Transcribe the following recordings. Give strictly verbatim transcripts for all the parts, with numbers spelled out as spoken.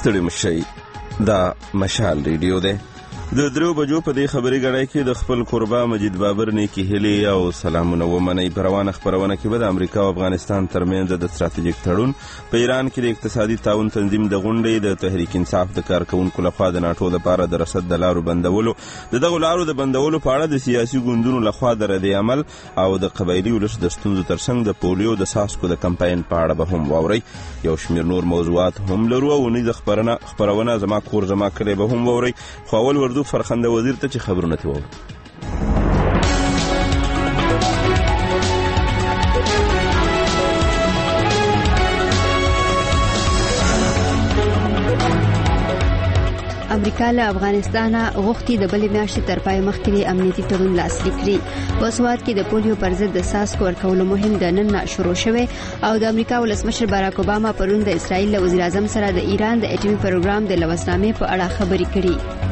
ستړي مشي. دا مشال ریډیو ده. د درو بجو په دې خبري غړای کې د خپل قربا مجید بابر نیکی هلي او سلامونه ومني. پروانه خبرونه کې به د امریکا او افغانستان ترمنځ د ستراتیژیک تړون په ایران کې د اقتصادي تعاون تنظیم د غونډې د تحریک انصاف د کارکونکو لخوا د ناتو لپاره د رصد د لارو بندولو د دغه لارو د بندولو په اړه د سیاسي ګوندونو لخوا د ردي عمل او د قبایلی ولس د ستونزو ترڅنګ د پولیو د ساسکو د کمپاین په اړه به هم واوري. یو شمیر نور موضوعات هم لرو او نه د خبرونه خبرونه زما کور زما کلی به هم واوري. خو اول وردو فرخنده وزیر ته چې خبرونه ته وو. امریکا له افغانستان غوښتي د بلې میاشتې تر پای مخکې امنیتي تړون لاسلیک کړي. په سواد کې د پولیو پر ضد د ساسکو ورکولو مهم د نن شروع شوی او د امریکا ولسمشر باراک اوباما پرون د اسرائیل له وزیر اعظم سره د ایران د اټومي پروګرام د لوثنامې په اړه خبرې کړي.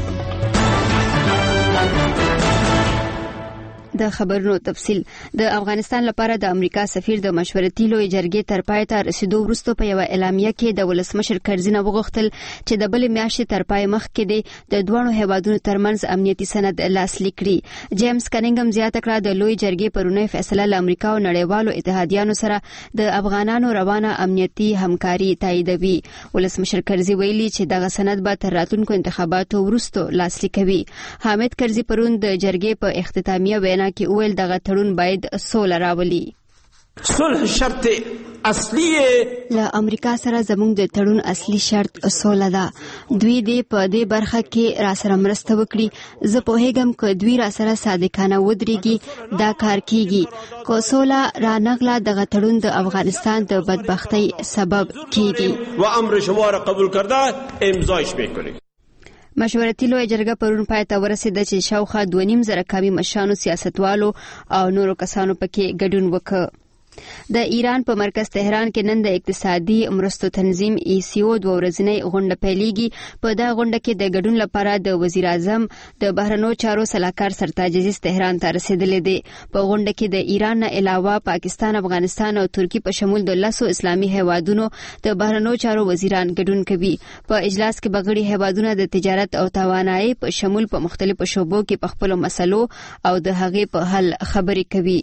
د خبرونو تفصیل. د افغانستان لپاره د امریکا سفیر د مشورتي لوی جرګې تر پای ته رسیدو وروسته په یو اعلامیه کې د ولسمشر کرزي وغوښتل چې د بلې میاشتې تر پای مخکې د دوه هیوادونو ترمنځ امنیتي سند لاسلیک کړي. جیمز کنینګم زیاته کړه د لوی جرګې پرونی فیصله له امریکا او نړیوالو اتحادیانو سره د افغانانو روانه امنیتي همکاري تاییدوي. ولسمشر کرزي ویلي چې دغه سند به تر راتلونکو انتخاباتو وروسته لاسلیک کوي. حامد کرزي پرون د جرګې په اختتامیه وینا کې ویل دغه تړون باید سوله راولي. صلح شرط اصلي له امریکا سره زموږ د تړون اصلي شرط سوله ده. دوی دې په دې برخه کې را سره مرسته وکړي. زه پوهیږم که دوی را سره صادقانه ودرېږي دا کار کیږي. که سوله را نغله دغه تړون د افغانستان د بدبختۍ سبب کیږي و امر شما را قبول کرده امضاش میکنید. مشورتي لوی جرګه پرون پای ته ورسېده چې شاوخوا دوه نیم زره کامي مشرانو سیاستوالو او نورو کسانو پکې ګډون وکړ. د ایران په مرکز تهران کې نن د اقتصادي مرستو تنظیم ای سی او دوه ورځنۍ غونډه پیلېږي. په دا غونډه کې د ګډون لپاره د وزیر اعظم د بهرنیو چارو سلاکار سرتاج عزیز تهران ته رسیدلی دی. په غونډه کې د ایران نه علاوه پاکستان، افغانستان او ترکی په شمول د لسو اسلامي هیوادونو د بهرنیو چارو وزیران ګډون کوي. په اجلاس کې بغړي هیوادونه د تجارت او توانایي په شمول په مختلفو شعبو کې په خپلو مسلو او د هغې په حل خبرې کوي.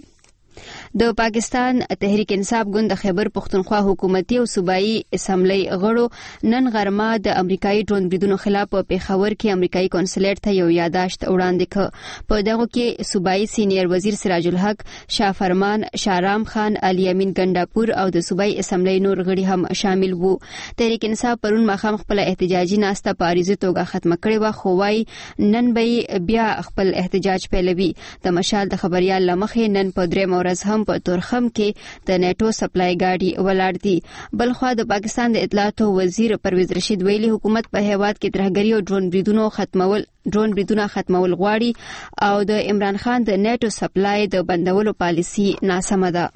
د پاکستان تحریک انصاف ګوند د خیبر پختونخوا حکومتي او صوبایي اسمبلی غړو نن غرمه د امریکایي ډرون بریدونو خلاف په پیښور کې امریکایي کنسولیټ ته یو یاداشت وړاندې کړ. په دغه کې صوبایي سینیر وزیر سراج الحق، شاه فرمان، شارام خان، علي امین ګنداپور او د صوبایي اسمبلی نور غړي هم شامل وو. تحریک انصاف پرون ماښام خپل احتجاجي ناسته په عارضي توګه ختمه کړې وه، خو وايي نن به بیا خپل احتجاج پیلوي. د مشال د خبريال لمخې نن په درېمه ورځ هم په تورخم کې د نیټو سپلای ګاډي ولاړ دي. بلخوا د پاکستان د اطلاعاتو وزیر پرویز رشید ویلي حکومت په هیواد کې ترهګري او ډرون بریدونو ختمول ډرون بریدونه ختمول غواړي او د عمران خان د نیټو سپلای د بندولو پالیسي ناسمه ده.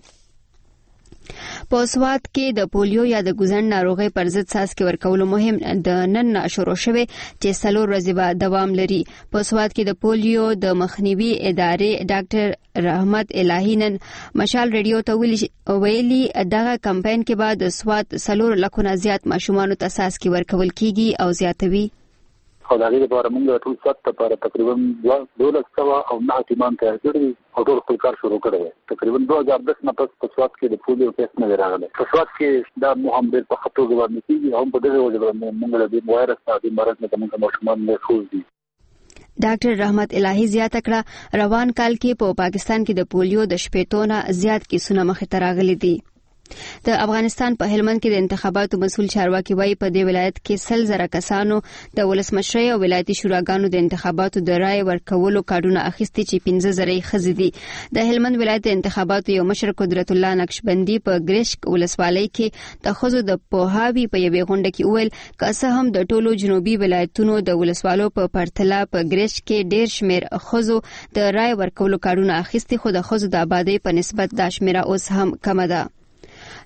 په سواد کې د پولیو یا د ګوزن ناروغي پر ضد څاڅکي ورکولو مهم د نن شروع شوی چې څلور ورځې به دوام لري. په سواد کې د پولیو د مخنیوي ادارې ډاکټر رحمت الهی نن مشال ریډیو ته ویلي دغه کمپاین کې به د سواد څلور لکونه زیات ماشومانو ته څاڅکي ورکول کیږي او زیاتوي. او د هغې لپاره موږ ټول سات لپاره تقریبا دولس سوه او نهه ټیمان تیار کړي او ټول خپل کار شروع کړی دی. تقریبا دوه هزار دس نه پس په سوات کې د پولیو کیس نه دی راغلی. په سوات کې دا مهم ډېر په ښه توګه باندې کېږي او په دغې وجې باندې موږ له دې وایرس څخه د مرض نه زموږ ماشومان محفوظ دي. ډاکټر رحمت الهی زیاته کړه روان کال کې په پاکستان کې د پولیو د شپېتو نه زیات کیسونه مخې ته راغلي دي. د افغانستان په هلمند کې د انتخاباتو مسؤل چارواکي وایي په دې ولایت کې سل زره کسانو د ولسمشرۍ او ولایتي شوراګانو د انتخاباتو د رای ورکولو کارډونه اخیستي چې پنځه زره یې ښځې دي. د هلمند ولایت د انتخاباتو یو مشر قدرت الله نقشبندي په ګرشک ولسوالۍ کې د ښځو د پوهاوي په یوې غونډه کې وویل که څه هم د ټولو جنوبي ولایتونو د ولسوالو په پرتله په ګرشک کې ډېر شمېر ښځو د رای ورکولو کارډونه اخیستي، خو د ښځو د آبادۍ په نسبت دا شمېره اوس هم کمه ده.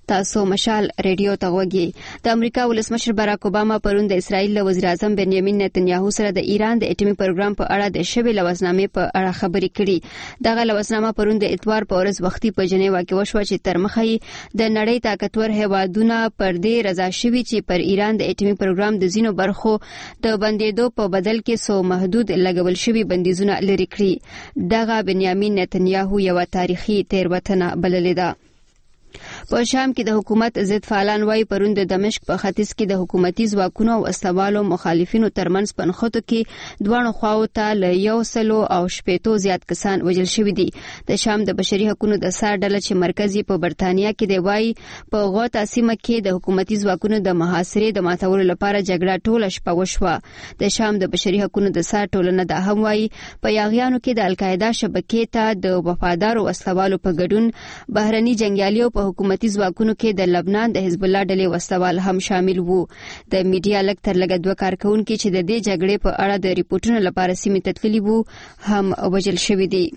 تاسو مشال ریډیو ته وګورئ. د امریکا ولسمشر باراک اوباما پرون د اسرائیل له وزیر اعظم بنیامین نتنیاهو سره د ایران د اټومي پروګرام په اړه د شوې لوزنامې په اړه خبرې کړې. دغه لوزنامه پرون د اتوار په ورځ وختي په جنیوا کې وشوه چې تر مخه د نړۍ طاقتور هیوادونه پر دې رضا شوي چې پر ایران د اټومي پروګرام د ځینو برخو د بندیدو په بدل کې سو محدود لګول شوي بندیزونه لري کړي. دغه بنیامین نتنیاهو یو تاریخي تیروتنه بللې ده. په شام کې د حکومت ضد فعالان وايي پرون د دمشق په ختیځ کې د حکومتي ځواکونو او استوالو مخالفینو ترمنځ پنخوتو کې دوه خواو ته له یو سلو او شپېتو زیات کسان وژل شوي دي. د شام د بشري حقوقو د سار ډله چې مرکزي په برتانیا کې دی وايي په غوطه سیمه کې د حکومتي ځواکونو د محاصرې د ماتولو لپاره جګړه ټوله شپه وشوه. د شام د بشري حقوقو د سار ټولنه د هم وايي په یاغیانو کې د القاعده شبکې ته د وفادارو استوالو په ګډون بهرني جنگیالیو په حکومتي ځواکونو کې د لبنان د حزب الله ډلې وسوال هم شامل وو. د میډیا لږ تر لږه دوه کارکونکي چې د دې جګړې په اړه د ریپورتونو لپاره سیمې ته تللي وو هم وژل شوي دي.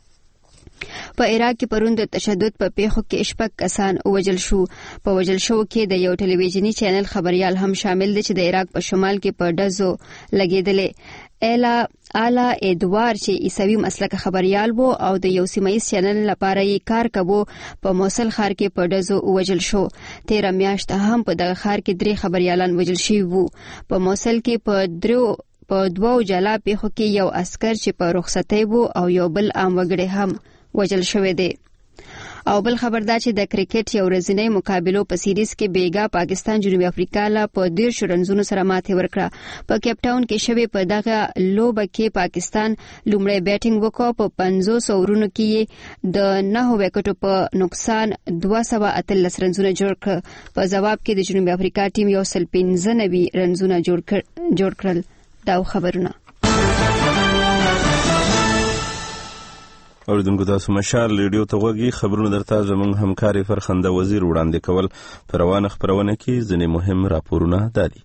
په عراق کې پرون د تشدد په پیښو کې شپږ کسان وژل شو. په وژل شو کې د یو ټلویزیونی چینل خبريال هم شامل دي چې د عراق په شمال کې په ډزو لګیدلې. الا الا ادوار چې عیسوي مسلک خبريال وو او د یو سیمایي چینل لپاره یې کار کاوه په موصل ښار کې په ډزو وژل شو. تیر میاشت هم په دغه ښار کې درې خبريالان وژل شوي وو. په موصل کې په درو په دوو جلا پیښو کې یو عسكر چې په رخصتۍ وو او یو بل عام وګړی هم وژل شوی دی. او بل خبر دا چې د کرکټ یو ورځنی مقابلو په سیریز کې بیګا پاکستان جنوبي افریقا له په ډیر شرنزونو سره ماته ورکړه. په کیپ ټاون کې شوی په دغه لوبه کې پاکستان لومړی بیټینګ وکړ. په پنځوس اورونو کې د نهو وکټو په نقصان دوه سوه اتلس رنزونه جوړ کړ. په جواب کې د جنوبي افریقا ټیم یو سل پنځه نوي رنزونه جوړ کړل. دا خبرونه اوریدونکو تاسو مشال ریډیو ته وګورئ. خبرونه درته زموږ همکاري فرخنده وزیر وړاندې کول. په روانه خبرونه کې ځینې مهم راپورونه دادي.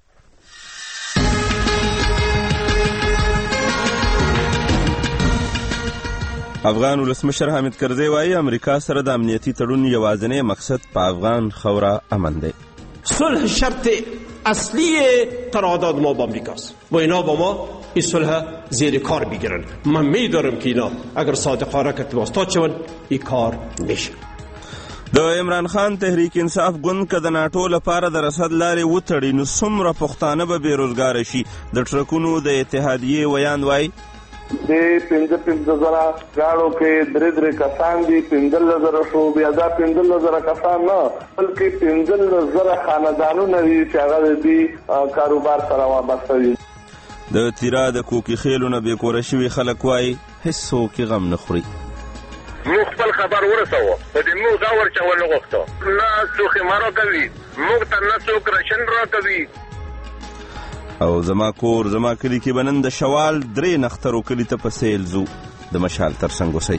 افغان ولسمشر حامد کرزی وايي امریکا سره د امنیتي تړون یوازینی مقصد په افغان خوره امن دی. صلح شرط اصلی قرارداد ما با امریکاست. با اینا با ما این صلح زیر کار بگیرن. من میدارم که اینا اگر صادقانه کتلواستاد شون این کار میشه. د عمران خان تحریک انصاف ګوند که د ناټو لپاره د رسد لارې وتړي نو څومره پښتانه به بېروزګاره شي. د ټرکونو د اتحادیې ویان وایي د پنځه پنځه زره ګاړو کې درې درې کسان دي. پنځلس زره شو بیا دا پنځلس زره کسان نه بلکې پنځلس زره خاندانونه دي چې هغه د کاروبار سره وابسته دي. د تیرا د کوکي خیلو نه بې کوره شوي خلک وایي هېڅوک یې غم نه خوري. موږ خپل خبر ورسوو په دې موږ دا ورچول نه غوښتو. نه څوک یې ما راکوي موږ ته نه څوک راشن راکوي. او زما کور زما کلی کې بنن د شوال درې نخترو کلی ته په سیل ځو. د مشال ترڅنګ اوسئ.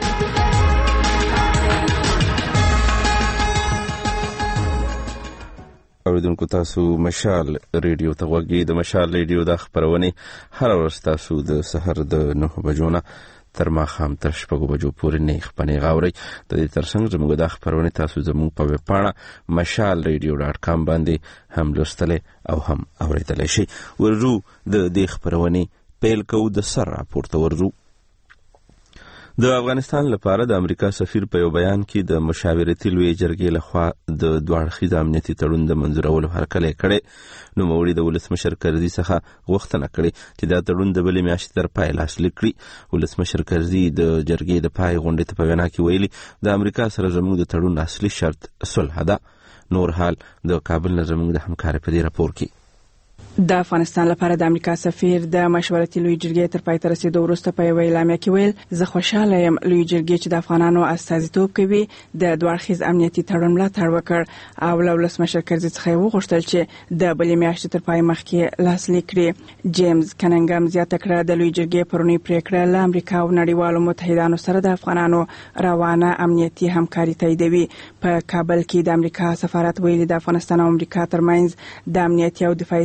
اوریدونکو تاسو مشال ریډیو ته وګورئ. د مشال ریډیو د خبرونه هر ورځ تاسو د سحر د نهه بجو نه تر ماښام تر شپږو بجو پورې نه خپنې غاورئ. د دې ترڅنګ زموږ د خبرونه تاسو زموږ په ویب پاڼه مشال ریډیو ډاټ کام باندې هم لوستلی او هم اوریدلی شئ. ورځو د دې خبرونې پیل کوو. د سر راپور ته ورځو. د افغانستان لپاره د امریکا سفیر په یو بیان کې د مشاورتي لویې جرګې لخوا د دوه اړخیز امنیتي تړون د منظورولو هرکلی کړی. نوموړي د ولسمشر کرزي څخه غوښتنه کړې چې دا تړون د بلې میاشتې تر پای لاسلیک کړي. ولسمشر کرزي د جرګې د پای غونډې ته په وینا کې ویلي د امریکا سره زموږ د تړون اصلي شرط صلح ده. نور حال د کابل نه زموږ د همکارۍ په دې راپور کې. د افغانستان لپاره د امریکا سفیر د مشورتي لوی جرګې تر پای ته رسیدو وروسته په یوه اعلامیه کې ویل زه خوشاله یم لوی جرګې چې د افغانانو استازیتوب کوي د دوه اړخیز امنیتي تړون ملاتړ وکړ او له ولسمشر کرزي څخه یې وغوښتل چې د بلې میاشتې تر پای مخکې لاسلیک کړي. جیمز کننګم زیاته کړه د لوی جرګې پرونی پریکړه له امریکا او نړیوالو متحدانو سره د افغانانو روانه امنیتي همکاري تاییدوي. په کابل کې د امریکا سفارت ویلي د افغانستان او امریکا ترمنځ د امنیتي او دفاعي سند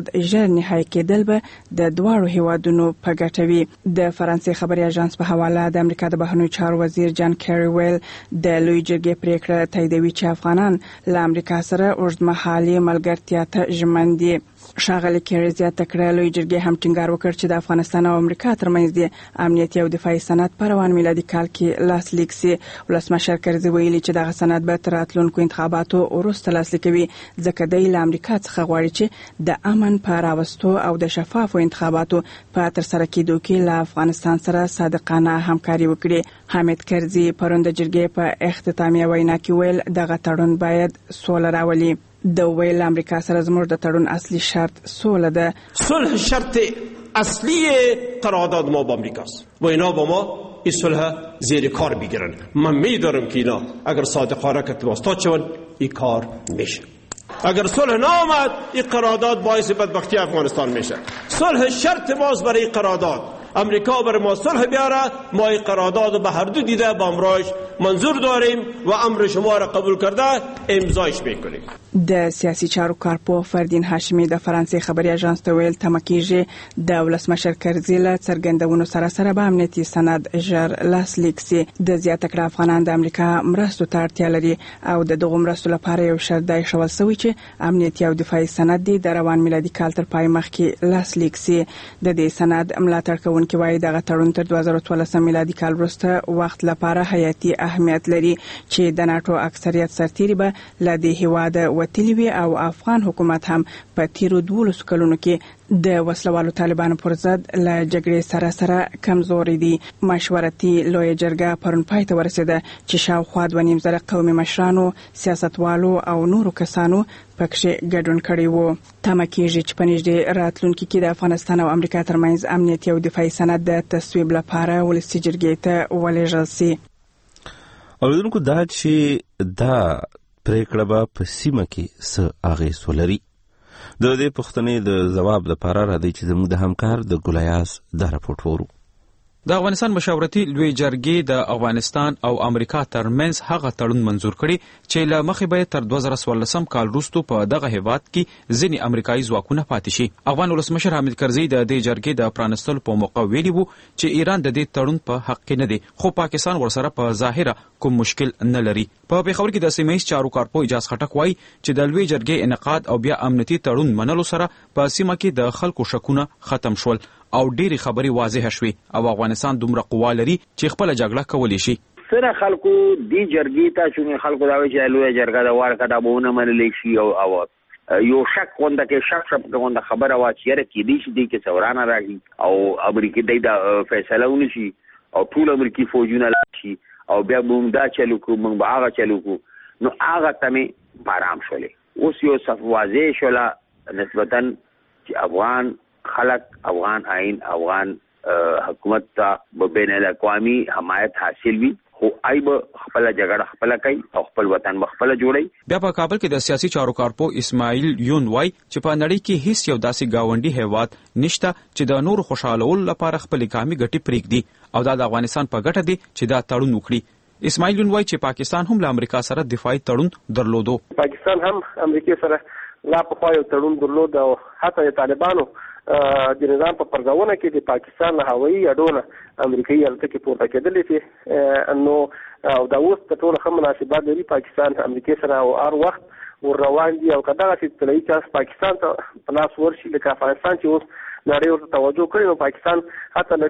سند ژر نهایی کېدل به د دواړو هیوادونو په ګټه وي. د فرانسې خبري اژانس په حواله د امریکا د بهرنیو چارو وزیر جان کیری ویل د لوی جرګې پریکړه تاییدوي چې افغانان له امریکا سره اوږدمهالې ملګرتیا ته ژمن دي. ښاغلي کیری زیاته کړه لوی جرګې هم ټینګار وکړ چې د افغانستان او امریکا ترمنځ د امنیتي او دفاعي سند په روان میلادي کال کې لاسلیک سي. ولسمشر کرزي ویلي چې دغه سند به تر راتلونکو انتخاباتو وروسته لاسلیک وي ځکه دی له امریکا څخه غواړي چې د امن په راوستو او د شفافو انتخاباتو په ترسره کېدو کې له افغانستان سره صادقانه همکاري وکړي. حامد کرزي پرون د جرګې په اختتامیه وینا کې ویل دغه تړون باید سوله راولي. د ویل امریکا سره زموږ د تړون اصلي شرط سوله ده. صلح شرط اصلی قرارداد ما با امریکاست و اینا با ما این صلح زیر کار بگیرن. من میدارم که اینا اگر صادقانه که واسطات شون این کار میشه. اگر صلح نامد این قرارداد باعث بدبختی افغانستان میشه. صلح شرط ماست برای قرارداد. امریکا برای ما صلح بیاره، ما این قرارداد به هر دو دیده با امرایش منظور داریم و امر شما را قبول کرده امضایش میکنیم. د سیاسي چارو کارپو فردین هاشمی د فرانسې خبري اژانس ته ویل تمه کیږي د ولسمشر کرزي له څرګندونو سره سره به امنیتي سند ژر لاسلیک سي. د زیاته کړه افغانان د امریکا مرستو ته اړتیا لري او د دغو مرستو لپاره یو شرط دی ایښودل سوی چې امنیتي او دفاعي سند د روان میلادي کال تر پای مخکې لاسلیک سي. د دې سند ملاتړ کوونکي وایي دغه تړون تر دوه زره اتلسم میلادي کال وروسته وخت لپاره حیاتي اهمیت لري چې د ناټو اکثریت سرتیري به له دې هیواده وتلي وي او افغان حکومت هم په تیرو دولسو کلونو کې د وسلوالو طالبانو پر ضد له جګړې سره سره کمزوري دي. مشورتي لویه جرګه پرون پای ته ورسېده چې شاوخوا دوه نیم زره قومي مشرانو، سیاستوالو او نورو کسانو پکښې ګډون کړی وو. تمه کېږي چې په نږدې راتلونکي کې د افغانستان او امریکا ترمنځ امنیتي او دفاعي سند د تصویب لپاره ولسي جرګې ته ولېږل سي. اوریدونکو دا چې دا پریکړه به په سیمه کې څه اغېز ولري د دې پوښتنې د ځواب لپاره راځي چې زموږ د همکار د ګولیاس دا راپورټ وورو. د افغانستان مشاورتي لوی جرګې د افغانستان او امریکا ترمنځ هغه تړون منزور کړي چې له مخې به تر دوه زره څوارلسم کال وروسته په دغه هیواد کې ځینې امریکایي ځواکونه پاتې شي. افغان ولسمشر حامد کرزي د دې جرګې د پرانستلو په موقع ویلي وو چې ایران د دې تړون په حق کې نه دی خو پاکستان ورسره په ظاهره کوم مشکل نه لري. په پیښور کې د سیمه ییز چارو کارپو اجاز خټک وایي چې د لوی جرګې انعقاد او بیا امنیتي تړون منلو سره په سیمه کې د خلکو شکونه ختم شول او ډېری خبرې واضح شوې او افغانستان دومره قوا لري چې خپل جګړه کولی شي. سره خلکو دی جرګې ته چې خلکو دا وایي چې لوی جرګه د وار کډه بونه منلې شي او او یو شک ونده کې شک شپ ونده خبره وا چې یره کې دي چې دی کې څورانه راغی او امریکا د فیصله ونشي او ټول امریکي فوجونه لاشي او بیا موږ دا چلو کو موږ به هغه چلو کو نو هغه تمه پارام شولې. اوس یو صف واضح شولا نسبتا چې افغان خلق افغان آئین افغان حکومت ته بین الاقوامی حمایت حاصل وي خو ای به خپل جګړه خپل کوي او خپل وطن خپل جوړي. بیا په کابل کې د سیاسي چارو کارپو اسماعیل یون وای چې په نړۍ کې هیڅ یو داسې گاونډي هیواد نشته چې د نورو خوشالولو لپاره خپل کامي ګټي پریږدي او دا د افغانستان په ګټه دی چې دا تړون وکړي. اسماعیل یون وای چې پاکستان هم له امریکا سره دفاعي تړون درلودو. پاکستان هم امریکا سره لا په خو یو تړون درلود او حتی طالبانو د نظام په پرځونه کې د پاکستان هوایي اډونه امریکایي الوتکې پورته کېدلې چې نو او دا اوس په ټول هم مناسبات لري پاکستان امریکا سره او هر وخت ور روان دي او کدا چې طلایي چانس پاکستان ته پلاس ورشي لکه افغانستان چې اوس نړۍ ورته توجه کوي نو پاکستان حتی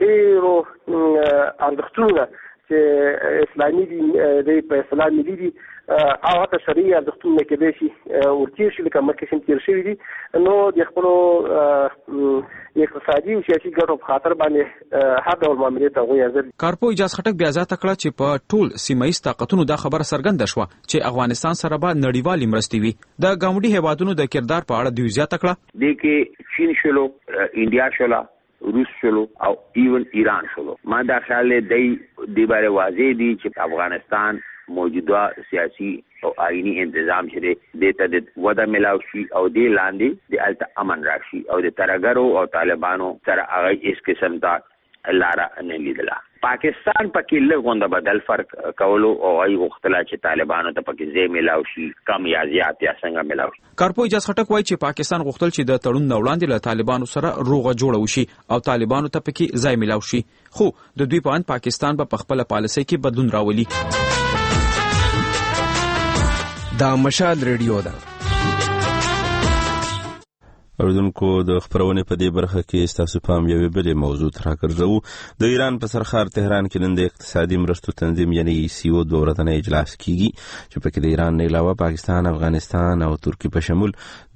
نړۍ ارزښتونه چې اسلامي دي د په اسلامي دي او حتی شرعي ارزښتونه کې به شي ورتیر شي لکه مکه شم تیر شوی دي نو د خپل اقتصادي او سیاسي ګټو په خاطر باندې هر ډول معاملې ته غوي حاضر. کارپو اجازه خټک بیا ځاته کړه چې په ټول سیمایي طاقتونو دا خبره څرګنده شوه چې افغانستان سره به نړیوالې مرستې وي. د ګاونډي هیوادونو د کردار په اړه دوی زیاته کړه د کې چین شلو انډیا شلو روس شلو او ایون ایران شلو. ما دا خیال دی دی باره واضح دی چې افغانستان موجوده سیاسي او آئینی انتظام چې د ته د وده ملاو شي او د لاندې د الته امن راشي او د ترګرو او طالبانو سره هغه هیڅ قسم ته لاره نه لیدله. پاکستان پکې لږ بدل فرق کولو او ای وختلا چې طالبانو ته پکې ځای ملاو شي کم یا زیات یا څنګه ملاو شي. کارپوه اجاز خټک وایي چې پاکستان غوښتل چې د تړون نه وړاندې له طالبانو سره روغه جوړه وشي او طالبانو ته پکې ځای ملاو شي، خو د دوی په اند پاکستان به په خپل پالیسۍ کې بدلون راولي. دا مشال ریډیو ده. اوریدونکو د خبرونې په دې برخه کې ستاسو پام یوې بلې موضوع ته راګرځوو. د ایران په سرخار تهران کې نن د اقتصادي مرستو تنظیم یعنی ای سی او دوه ورځنی اجلاس کیږي چې پکې د ایران نه علاوه پاکستان، افغانستان او ترکیه په شمول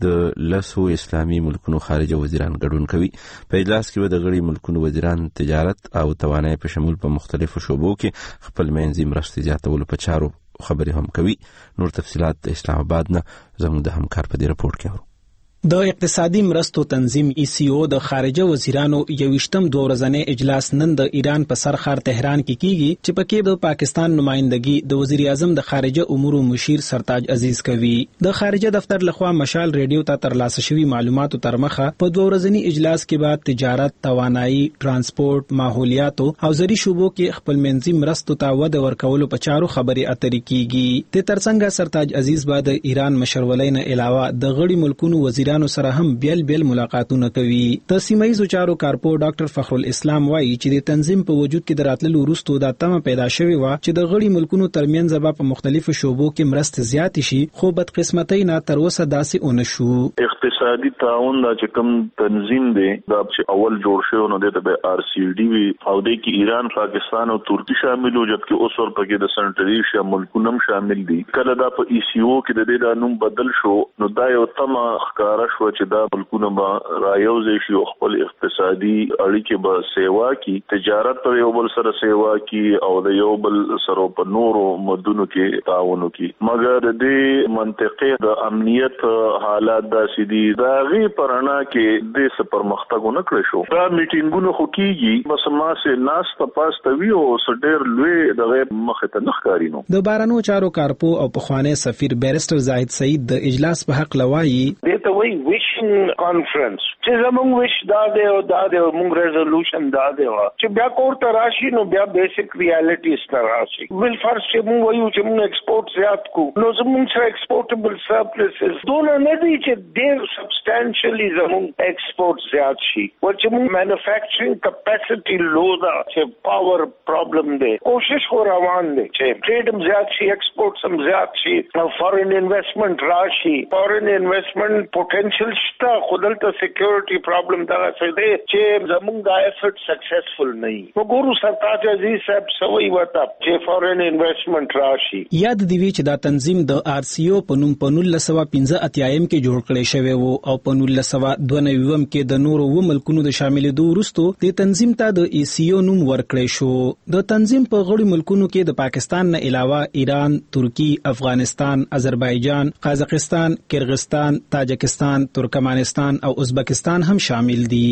د لسو اسلامي ملکونو خارجه وزیران ګډون کوي. په اجلاس کې به د غړي ملکونو وزیران تجارت او توانایي په شمول په مختلفو شعبو کې خپل منځي مرستې زیاتولو په چارو خبرې هم کوي. نور تفصيلات د اسلام آباد نه زموږ د همکار په دې رپورت کې اورو. د اقتصادي مرستو تنظیم ای سی او د خارجه وزیرانو یوشتم دوه ورځنی اجلاس نن د ایران په سرخار تهران کې کیږي چې پکې د پاکستان نمائندګي د وزیر اعظم د خارجه امور مشیر سرتاج عزیز کوي. د خارجه دفتر لخوا مشال ریډیو ته ترلاسه شوی معلوماتو تر مخه په دوه ورځنی اجلاس کې بعد تجارت، توانایي، ترانسپورت، ماحولیات او زری شوبو کې خپل منځي مرستو ته وده ورکولو په چارو خبرې اترې کیږي. د ترڅنګ سرتاج عزیز بعد ایران مشرولۍ نه علاوه د غړي ملکونو وزیرانو سره هم بیل بیل ملاقاتونه کوي. د سیمه ییزو چارو کارپوه ډاکټر فخر الاسلام وایي چې د تنظیم په وجود کې د راتللو وروسته دا تمه پیدا شوې و چې د غړي ملکونو ترمنځ به په مختلفو شوبو کې مرستې زیاتې شي، خو بدقسمتۍ نه تر اوسه داسې ونه شو. اقتصادي تعاون دا چې کوم تنظیم دی دا چې اول جوړ شوی نو د به آر سی ډي وی او د کې ایران، پاکستان او ترکیه شامل وو، جبکې اوس ور پکې د سنټري ایشیا ملکونه هم شامل دي. کله دا په ای سی او کې د دې نوم بدل شو نو دا یو تمه ښکارا شو چې دا ملکونه به رايوځي شي او خپل اقتصادي اړیکې به سیوا کی، تجارت په یو بل سره سیوا کی او د یو بل سره په نورو مدونو کې تعاون کی. مګر د دې منطقې د امنیت حالات داسې دي دا غي پرانا کې د پرمختګ نه کړی شو. دا میټینګونه خو کیږي بس ما سه ناس په پاسته وی او سډیر لوی دغه مخ ته نخکاری نو. د بارانو چارو کارپو او پخوانی سفیر بیرستر زاهد سعید د اجلاس په حق لوایي دته وی ویشن کانفرنس چې زموږ وش دا دی او دا دی موږ ریزولوشن دا دی چې بیا کوړه راشي نو بیا بیسیک ریالټیز ته راشي. ول فرست چې موږ وایو چې موږ ایکسپورت زیات کو نو زموږ سره ایکسپورټبل سرپلسز دونه نه دي چې ډېر سبسټانشلی زموږ ایکسپورت زیات شي او چې موږ مینوفیکچرینګ کیپاسټي لو دا چې پاور پرابلم دی. کوشش خو روان دی چې ټریډ هم زیات شي، ایکسپورټ هم زیات شي، فارن انویسټمنټ راشي. فارن انویسټمنټ پوتنشل شته خودل ته سکیورټي پرابلم دا څه دی چې زموږ دا افورت سکسسفل نه وي. وګورو سرتاج عزیز صاحب سوي وته چې فارن انویسټمنټ راشي. یاد دی چې دا تنظیم د آر سی او په نوم په نولس سوه پنځه اتیا کې جوړ کړی شوی وو او په نولس سوه دوه نوي کې د نورو و ملکونو د شاملېدو وروسته د تنظیم ته د ای سی او نوم ورکړی شو. د تنظیم په غړي ملکونو کې د پاکستان نه علاوه ایران، ترکیه، افغانستان، آذربایجان، قازقستان، کرغستان، تاجکستان، ترکمنستان او ازبکستان هم شامل دي.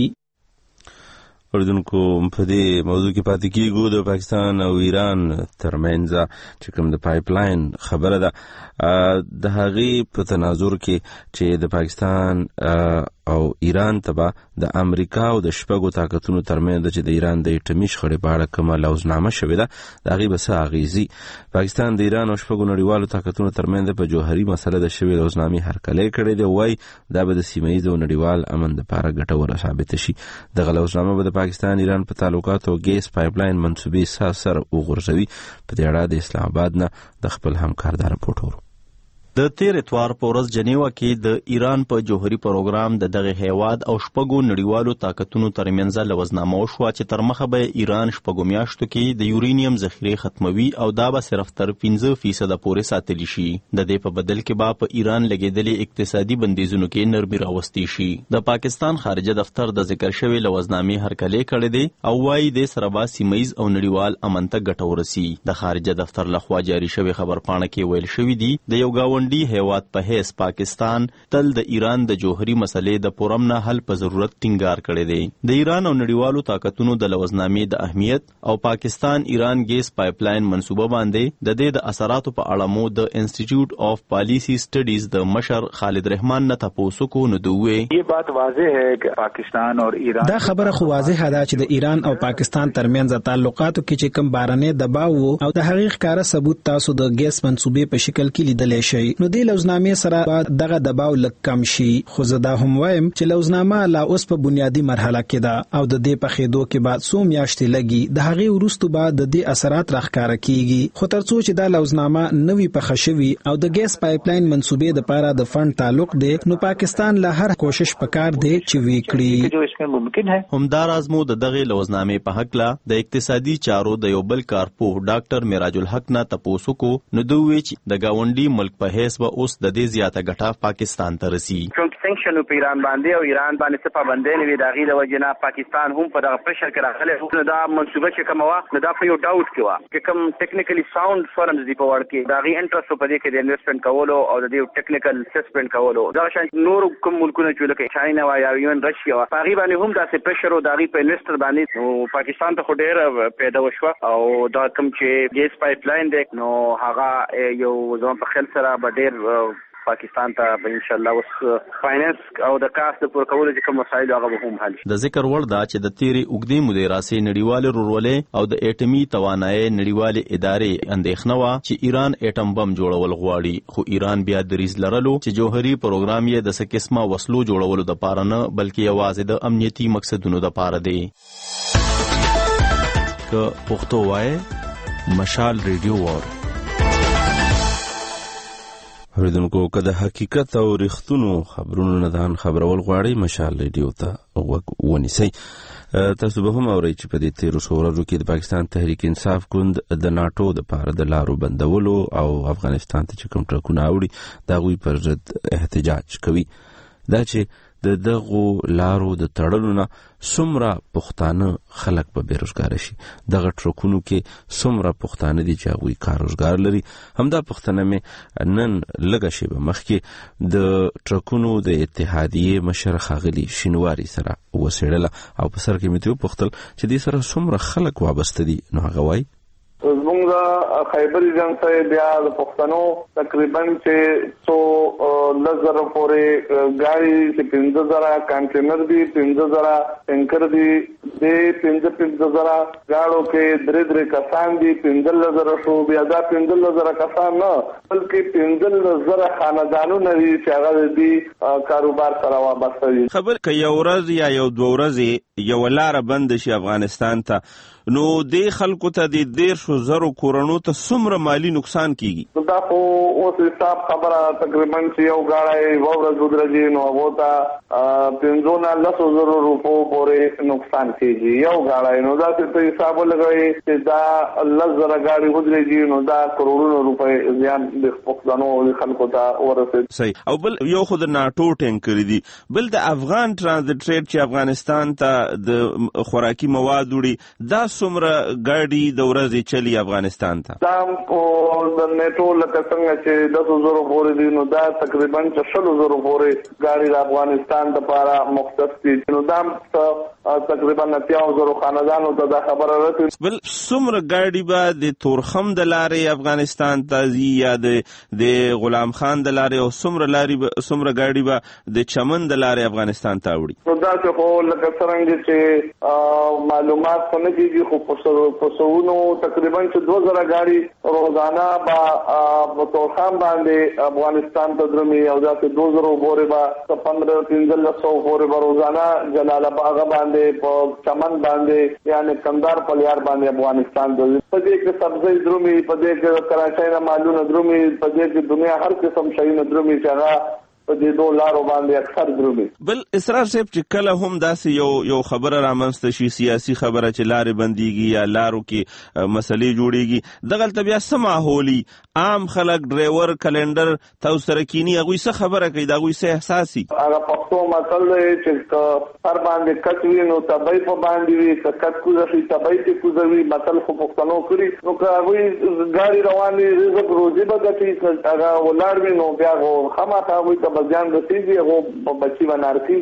اردوونکو په دې موضوع کې پاتې کیږو. د پاکستان او ایران ترمنځ چې کوم د پایپ لاین خبره ده د هغې په تناظر کې چې د پاکستان او ایران ته به د امریکا او د شپږو طاقتونو ترمنځ چې د ایران د اټومي شخړې په اړه کومه لوزنامه شوې ده د هغې به څه اغېزي. پاکستان د ایران او شپږو نړیوالو طاقتونو ترمنځ په جوهري مسله د شوې لوزنامې هرکلی کړی دی. وایي دا به د سیمه ییز او نړیوال امن دپاره ګټوره ثابته شي. دغه لوزنامه به د پاکستان ایران په تعلقاتو او ګیس پایپ لاین منصوبې سر سر وغورځوي. په دې اړه د اسلام آباد نه د خپل همکار دا رپورټ ورو. د تیر اتوار په ورځ جنیوا کې د ایران په جوهري پروګرام د دغه هیواد او شپږو نړیوالو طاقتونو ترمنځ لوزنامه وشوه چې تر مخه به ایران شپږو میاشتو کې د یورینیم ذخیرې ختموي او دا به صرف تر پنځه فیصده پورې ساتلی شي. د دې په بدل کې به په ایران لګېدلې اقتصادي بندیزونو کې نرمي راوستي شي. د پاکستان خارجه دفتر د ذکر شوی لوزنامې هرکلی کړی دی او وایي د سره به سیمه ییز او نړیوال امن ته ګټه ورسي. د خارجه دفتر لخوا جاری شوی خبرپاڼه کې ویل شوی دی د یو گاونډي گاونډي هیواد په حیث پاکستان تل د ایران د جوهري مسلې د پرامن حل په ضرورت ټینګار کړی دی. د ایران او نړیوالو طاقتونو د لوزنامې د اهمیت او پاکستان ایران ګیس پایپ لاین منصوبه باندې د دې د اثراتو په اړه مو د انسټیټیوټ اف پالیسی سټډیز د مشر خالد رحمان نه تاسو کو نو دوی یہ بات واضح ہے کہ پاکستان اور ایران دا خبره خو واضح ده چې د ایران او پاکستان ترمنځ تعلقاتو کې چې کوم بارنه دباو او د حقیقت کار ثبوت تاسو د ګیس منصوبې په شکل کې لیدلې شي نو د لوزنامې سره دغه دباو لږ کم شي. خو زه دا هم وایم چې لوزنامه لا اوس په بنیادی مرحله کې ده او د دې په خېدو کې بعد څو میاشتې لګي د هغه وروسته بعد د دې اثرات راښکاره کیږي. خو تر څو چې دا لوزنامه نوې په خشوي او د ګیس پایپ لاین منصوبې د پاره د فند تعلق دی نو پاکستان له هر کوشش پکار دی چې وکړي. همدار ازمو د دغه لوزنامې په حق لا د اقتصادي چارو د یو بل کارپوه ډاکټر میراج الحق نه تاسو کو نو دوی چې د گاونډي ملک په حیث به اوس د دې زیاته ګټه پاکستان ته رسی. چونکه سنکشن په ایران باندې او ایران باندې څه پابندۍ نه وي د غیر وجنه پاکستان هم په دغه پرشر کې راغلی نو دا منصوبه چې کومه وا نو دا په یو ډاوټ کې وا چې کوم ټیکنیکلی ساوند فرمز دی په وړ کې دا غي انټرست په دې کې د انویسټمنټ کولو او د دې ټیکنیکل اسسمنټ کولو دا شان نور کوم ملکونه چې لکه چاینا وا یا یون رشیا وا هغه باندې هم داسې پرشر او دغه په انویسټر باندې نو پاکستان ته ډېر پیدا وشو او دا کوم چې ګیس پایپ لاین دی نو هغه یو ځوان په خل سره به ډېر پاکستان ته به ان شاء الله اوس فاینانس او د کاست د پور کولو چې کوم مسایل هغه به هم حل شي. د ذکر وړ دا چې د تیری اوګدې مودې راسي نړیوال رورولې او د اټمی توانایي نړیوال ادارې اندېښنه وا چې ایران اټم بم جوړول غواړي خو ایران بیا دریز لرلو چې جوهري پروګرام یې د سکسما وسلو جوړولو د پاره نه بلکې یوازې د امنیتي مقصدونو د پاره دی. که پښتو وای مشال ریډیو وار اوریدونکو که د حقیقت او رښتونو خبرونو نه ځان خبرول غواړئ مشال ریډیو ته غوږ ونیسئ. تاسو به هم اورئ چې په دې تیرو څو ورځو کې د پاکستان تحریک انصاف ګوند د ناټو د پاره د لارو بندولو او افغانستان ته چې کوم ټرکونه اوړي د هغوی پر ضد احتجاج کوي. دا چې د دغو لارو د تړلو نه څومره پښتانه خلک به بېروزګاره شي دغه ټرکونو کې څومره پښتانه دي چې هغوی کار روزګار لري. همدا پوښتنه مې نن لږه شېبه مخکې د ټرکونو د اتحادیې مشر ښاغلي شینواري سره وڅېړله او په سر کې مې ترې وپوښتل چې دې سره څومره خلک وابسته دي نو هغه وایي زمونږ د خیبر جنګ ته بیا د پښتنو تقریبا چې څو لس زره پورې ګاډي چې پنځه زره کانټینر دي پنځه زره ټینکر دي د پنځه پنځه زره ګاډو کې درې درې کسان دي پنځه زره شو بیا دا پنځه زره کسان نه بلکې پنځه زره خاندانونه دي چې هغه دي کاروبار سره وابسته دي. خبر که یو ورځ یا یو دوه ورځې یو لاره بند شي افغانستان ته نو د خلکو ته د ډیر شو زرو کورونو ته څومره مالی نقصان کیږي. دا خو اوس حساب خبره تقریبا چې یو غاړی و ورځ ودرځي نو هغه ته پنځه نه لس زره روپو پورې نقصان کیږي یو غاړی نو دا څه حساب لګوي چې دا لس زره غاړي ودرځي نو دا کروڑونو روپے زیان د پښتنو خلکو ته ورسېږي. صحیح. او بل یو خو د ناټو ټینکر دي بل د افغان ترانزیت ټریډ چې افغانستان ته د خوراکي مواد وړي دا څومره ګاډي د ورځې چلی افغانستان ته دا د نیټو لکه څنګه چې دسو زرو پورې دي نو دا تقریبا شلو زرو پورې ګاډي د افغانستان لپاره مختص دي نو دا تقریبا اتیا زرو خاندانو ته دا خبره راځي. بل څومره ګاډي به د تورخم د لارې افغانستان ته ځي یا د غلام خان د لارې او څومره لارې څومره ګاډي به د چمن د لارې افغانستان ته وړي. نو دا چې خو لکه څنګه چې معلومات خو نه کېږي خو په سوونو تقریبا چې دوه زره ګاډي روزانه به تورخم باندې افغانستان ته درومي او داسې دوه زره پورې به پندرہ پنځلس سو پورې به روزانه جلال آباد باندې په چمن باندې یعنی کندهار پلیار باندې افغانستان ته په دې کې سبزی درومي په دې کې کراچۍ نه مالونه درومي په دې کې دنیا هر قسم شي نه درومي چې هغه په دې دوه لارو باندې اکثر درومي. بل اسرار صاحب چې کله هم داسې یو یو خبره رامنځته شي سیاسي خبره چې لارې بنديږي یا لارو کې مسلې جوړيږي دغلته بیا څه ماحولي عام خلک ډرایور کلندر تاسو سره کینی هغه څه خبره کوي دا هغه څه احساسي هغه پښتو متل چې پر باندې کټوي نو تبای په باندې وي کټ کوزي تبای ته کوزي متل خو پښتنو کړی نو هغه ګاډي رواني رزق روزي بدتي هغه ولار وي نو بیا خامخا وي بزیان رسیږي هغه بچي ونارتي.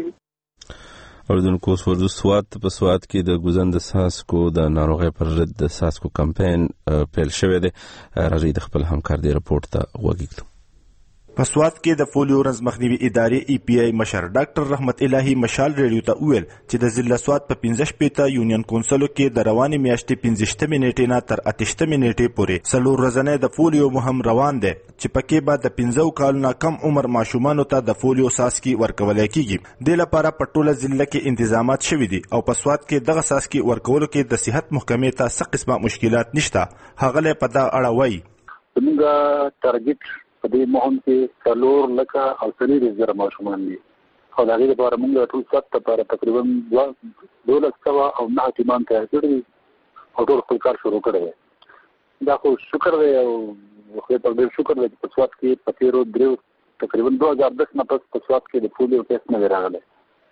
اردوونکو سواد سواد په سواد کې د ګوزند ساسکو د ناروغي پر ضد د ساسکو کمپاین پیل شوی دی. راځي د خپل همکار دی رپورت ته وګورئ. په سواد کې د فولیو رنځ مخنیوي ادارې ای پی آی مشر ډاکټر رحمت الهی مشال ریډیو ته وویل چې د ضلع سواد په پنځه شپېته یونین کونسلو کې د روانې میاشتې پنځه شپږمې نیټې نه تر اته شپږمې نیټې پورې څلور ورځنی د فولیو مهم روان دی چې پکې به د پنځو کالو نه کم عمر ماشومانو ته د فولیو څاڅکي ورکولی کیږي. دې لپاره په ټوله ضلع کې انتظامات شوي دي او په سواد کې دغه څاڅکي ورکولو کې د صحت محکمې ته څه قسمه مشکلات نشته. هغه په دغه اړه وایي زموږ ټارګټ په دې مهم کې څلور لکه او څلور زره ماشومان دي او د هغې لپاره موږ ټول سخت لپاره تقریبا دولس سوه او نهه حکیمان تیار کړي دي او ټول خپل کار شروع کړی دی. دا خو شکر دی او خدای ته ډېر شکر دی چې په سواد کې په تېرو دریو تقریبا دوه هزار دس نه پس په سواد کې د فولیو کیس نه دی راغلی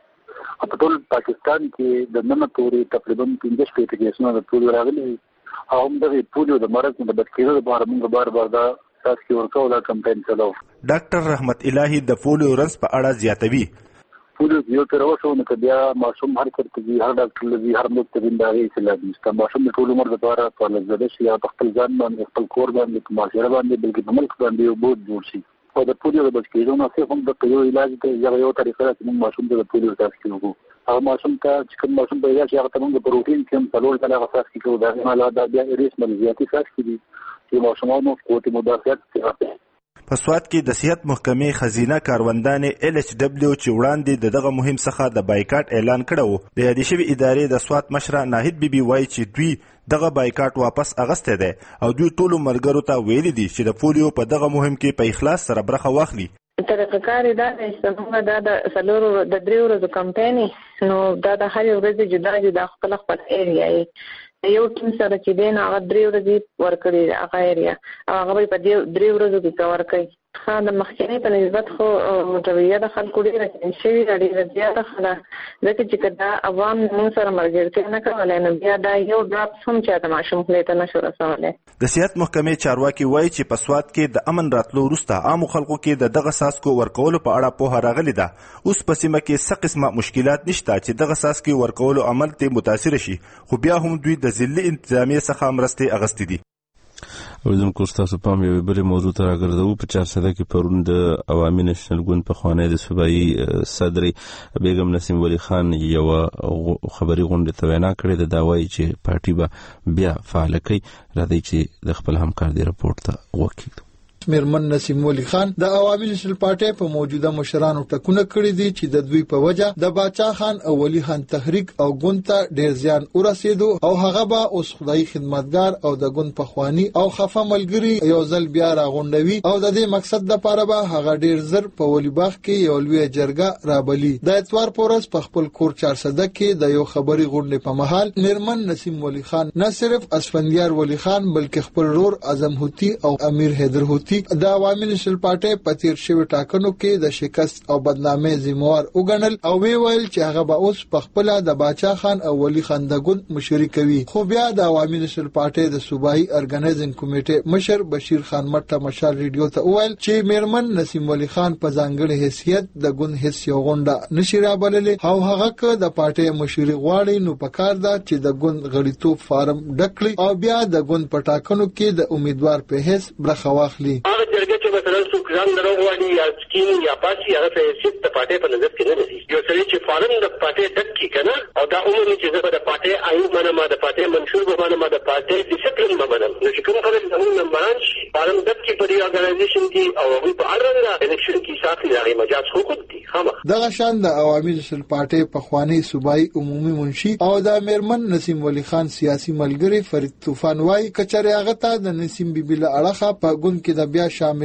او په ټول پاکستان کې د ننه پورې تقریبا پنځه شپېته کیسونه د فولیو راغلي او همدغې فولیو د مرض نه د بچ کېدو لپاره موږ بار بار دا تاسو ورکو دا کمپاین چلو. ډاکټر رحمت الهی د فولیو رنځ په اړه زیاتوي. فولیو یو تر اوسه نو کبیا ماشوم هر چرته دی هر ډاکټر لږی هر مکتب انداري سلام نشته ماشوم ټول عمر لپاره په لږه شي یا خپل ځان باندې خپل کور باندې په معاشره باندې بلکې په ملک باندې یو بود جوړ شي او د فولیو د بچ کېدو نه څخه هم د یو علاج ته یو طریقه چې ماشوم د فولیو تاسو کوو هغه ماشوم ته چې کوم ماشوم پیدا شي هغه ته موږ پروتین کم څلور ځله غوښتل کیږي دا نه لا دا بیا ریس ملزیاتي ساتي دي چې ماشومانو قوت مدافعت کوي. په سواد کې د صحت محکمې خزینه کاروندانې ال ایچ ډبلیو چې وړاندې د دغه مهم څخه د بایکاټ اعلان کړی و د یادې شوې ادارې د سواد مشره ناهید بیبي وایي چې دوی دغه بایکاټ واپس اغستی دی او دوی ټولو ملګرو ته ویلي دي چې د فولیو په دغه مهم کې په اخلاص سره برخه واخلي. طریقه کار دا دی چې موږ دا د څلورو د دریو ورځو کمپاین نو دا د هر یو ورځې جدا جدا خپل خپل ایریا یې یو ټیم سره چې دی نو هغه درې ورځې ورکړي هغه ایریا او هغه به په درې ورځو کې کور کوي. ها د مخکینی په نسبت خو متویه د خلکو ډېره چینج شوي ده ډېره زیاته ښه ده ځکه چې که دا عوام موږ سره ملګرتیا نه کولی نو بیا دا یو ډراپس هم چاته ماشوم خولې ته نشو رسولی. د صحت محکمې چارواکي وایي چې په سواد کې د امن راتلو وروسته عامو خلکو کې د دغه څاڅکو ورکولو په اړه پوهه راغلې ده. اوس په سیمه کې څه قسمه مشکلات نشته چې دغه څاڅکي ورکولو عمل ته متاثره شي خو بیا هم دوی د ضلعي انتظامیې څخه مرستې اغستې دي. اوریدونکو ستاسو پام یوې بلې موضوع ته راګرځوو. په چارسده کې پرون د عوامي نېشنل ګوند پخوانی د صوبایي صدرې بیګم نسیم ولی خان یوه خبري غونډې ته وینا کړې ده. دا وایي چې پارټي به بیا فعاله کوي. راځئ چې د خپل همکار دې رپورټ ته وکړو. میرمن نسیم ولی خان د عوامي نېشنل پارټي په موجوده مشرانو ټکونه کړی دي چې د دوی په وجه د باچا خان او ولی خان تحریک او ګوند ته ډیر زیان ورسېدو او هغه به اوس خدای خدمتګار او د ګوند پخوانی او خفه ملګری یو ځل بیا راغونډوي او د دې مقصد لپاره به هغه ډیر زر په ولی باغ کې یو لوی جرګه رابلی. د اتوار پورس په خپل کور چارسده کې د یو خبري غونډې په مهال میرمن نسیم ولی خان نه صرف اسفندیار ولی خان بلکې خپل رور اعظم هوتی او امیر حیدر هوتی د عوامي نېشنل پارټي په تیر شوي ټاکنو کې د شکست او بدنامۍ ذمہوار وګڼل او وی ویل چې هغه به اوس په خپل د باچا خان او ولی خان د ګوند مشري کوي. خو بیا د عوامي نېشنل پارټي د صوبایي ارګنایزینګ کمیټې مشر بشیر خان مټه مشال ریډیو ته وویل چې میرمن نسیم ولی خان په ځانګړي حیثیت د ګوند هیڅ یو غونډه نشي رابللې او هغه که د پارټي مشري غواړي نو پکار ده چې د ګوند غړیتوب فارم ډکړي او بیا د ګوند په ټاکنو کې د امیدوار په حیث برخه واخلي. هغه جرګه چې مثلا څوک ځان دروغ وایي یا سکیم یا پاسي هغه په حیثیت د پارټۍ په نظر کې نه لري. یو سړی چې فارم د پارټۍ ډک کړي که نه او دا عمومي چې زه به د پارټۍ آیین منم د پارټۍ منشور به منم د پارټۍ ډسپلین به منم نو چې کوم خلک زموږ ممبران شي فارم ډک کړي په دې ارګنایزیشن کې او هغوی په هر رنګه الیکشن کې حساب کړي د هغې مجاز حقوق دي. دغه شان د عوامي نېشنل پارټي پخوانی صوبایي عمومي منشي او د میرمن نسیم ولی خان سیاسي ملګری فرید طوفان وایي کچره هغه ته د نسیم بیبي له اړخه په ګوند کې د بیا شاملېدو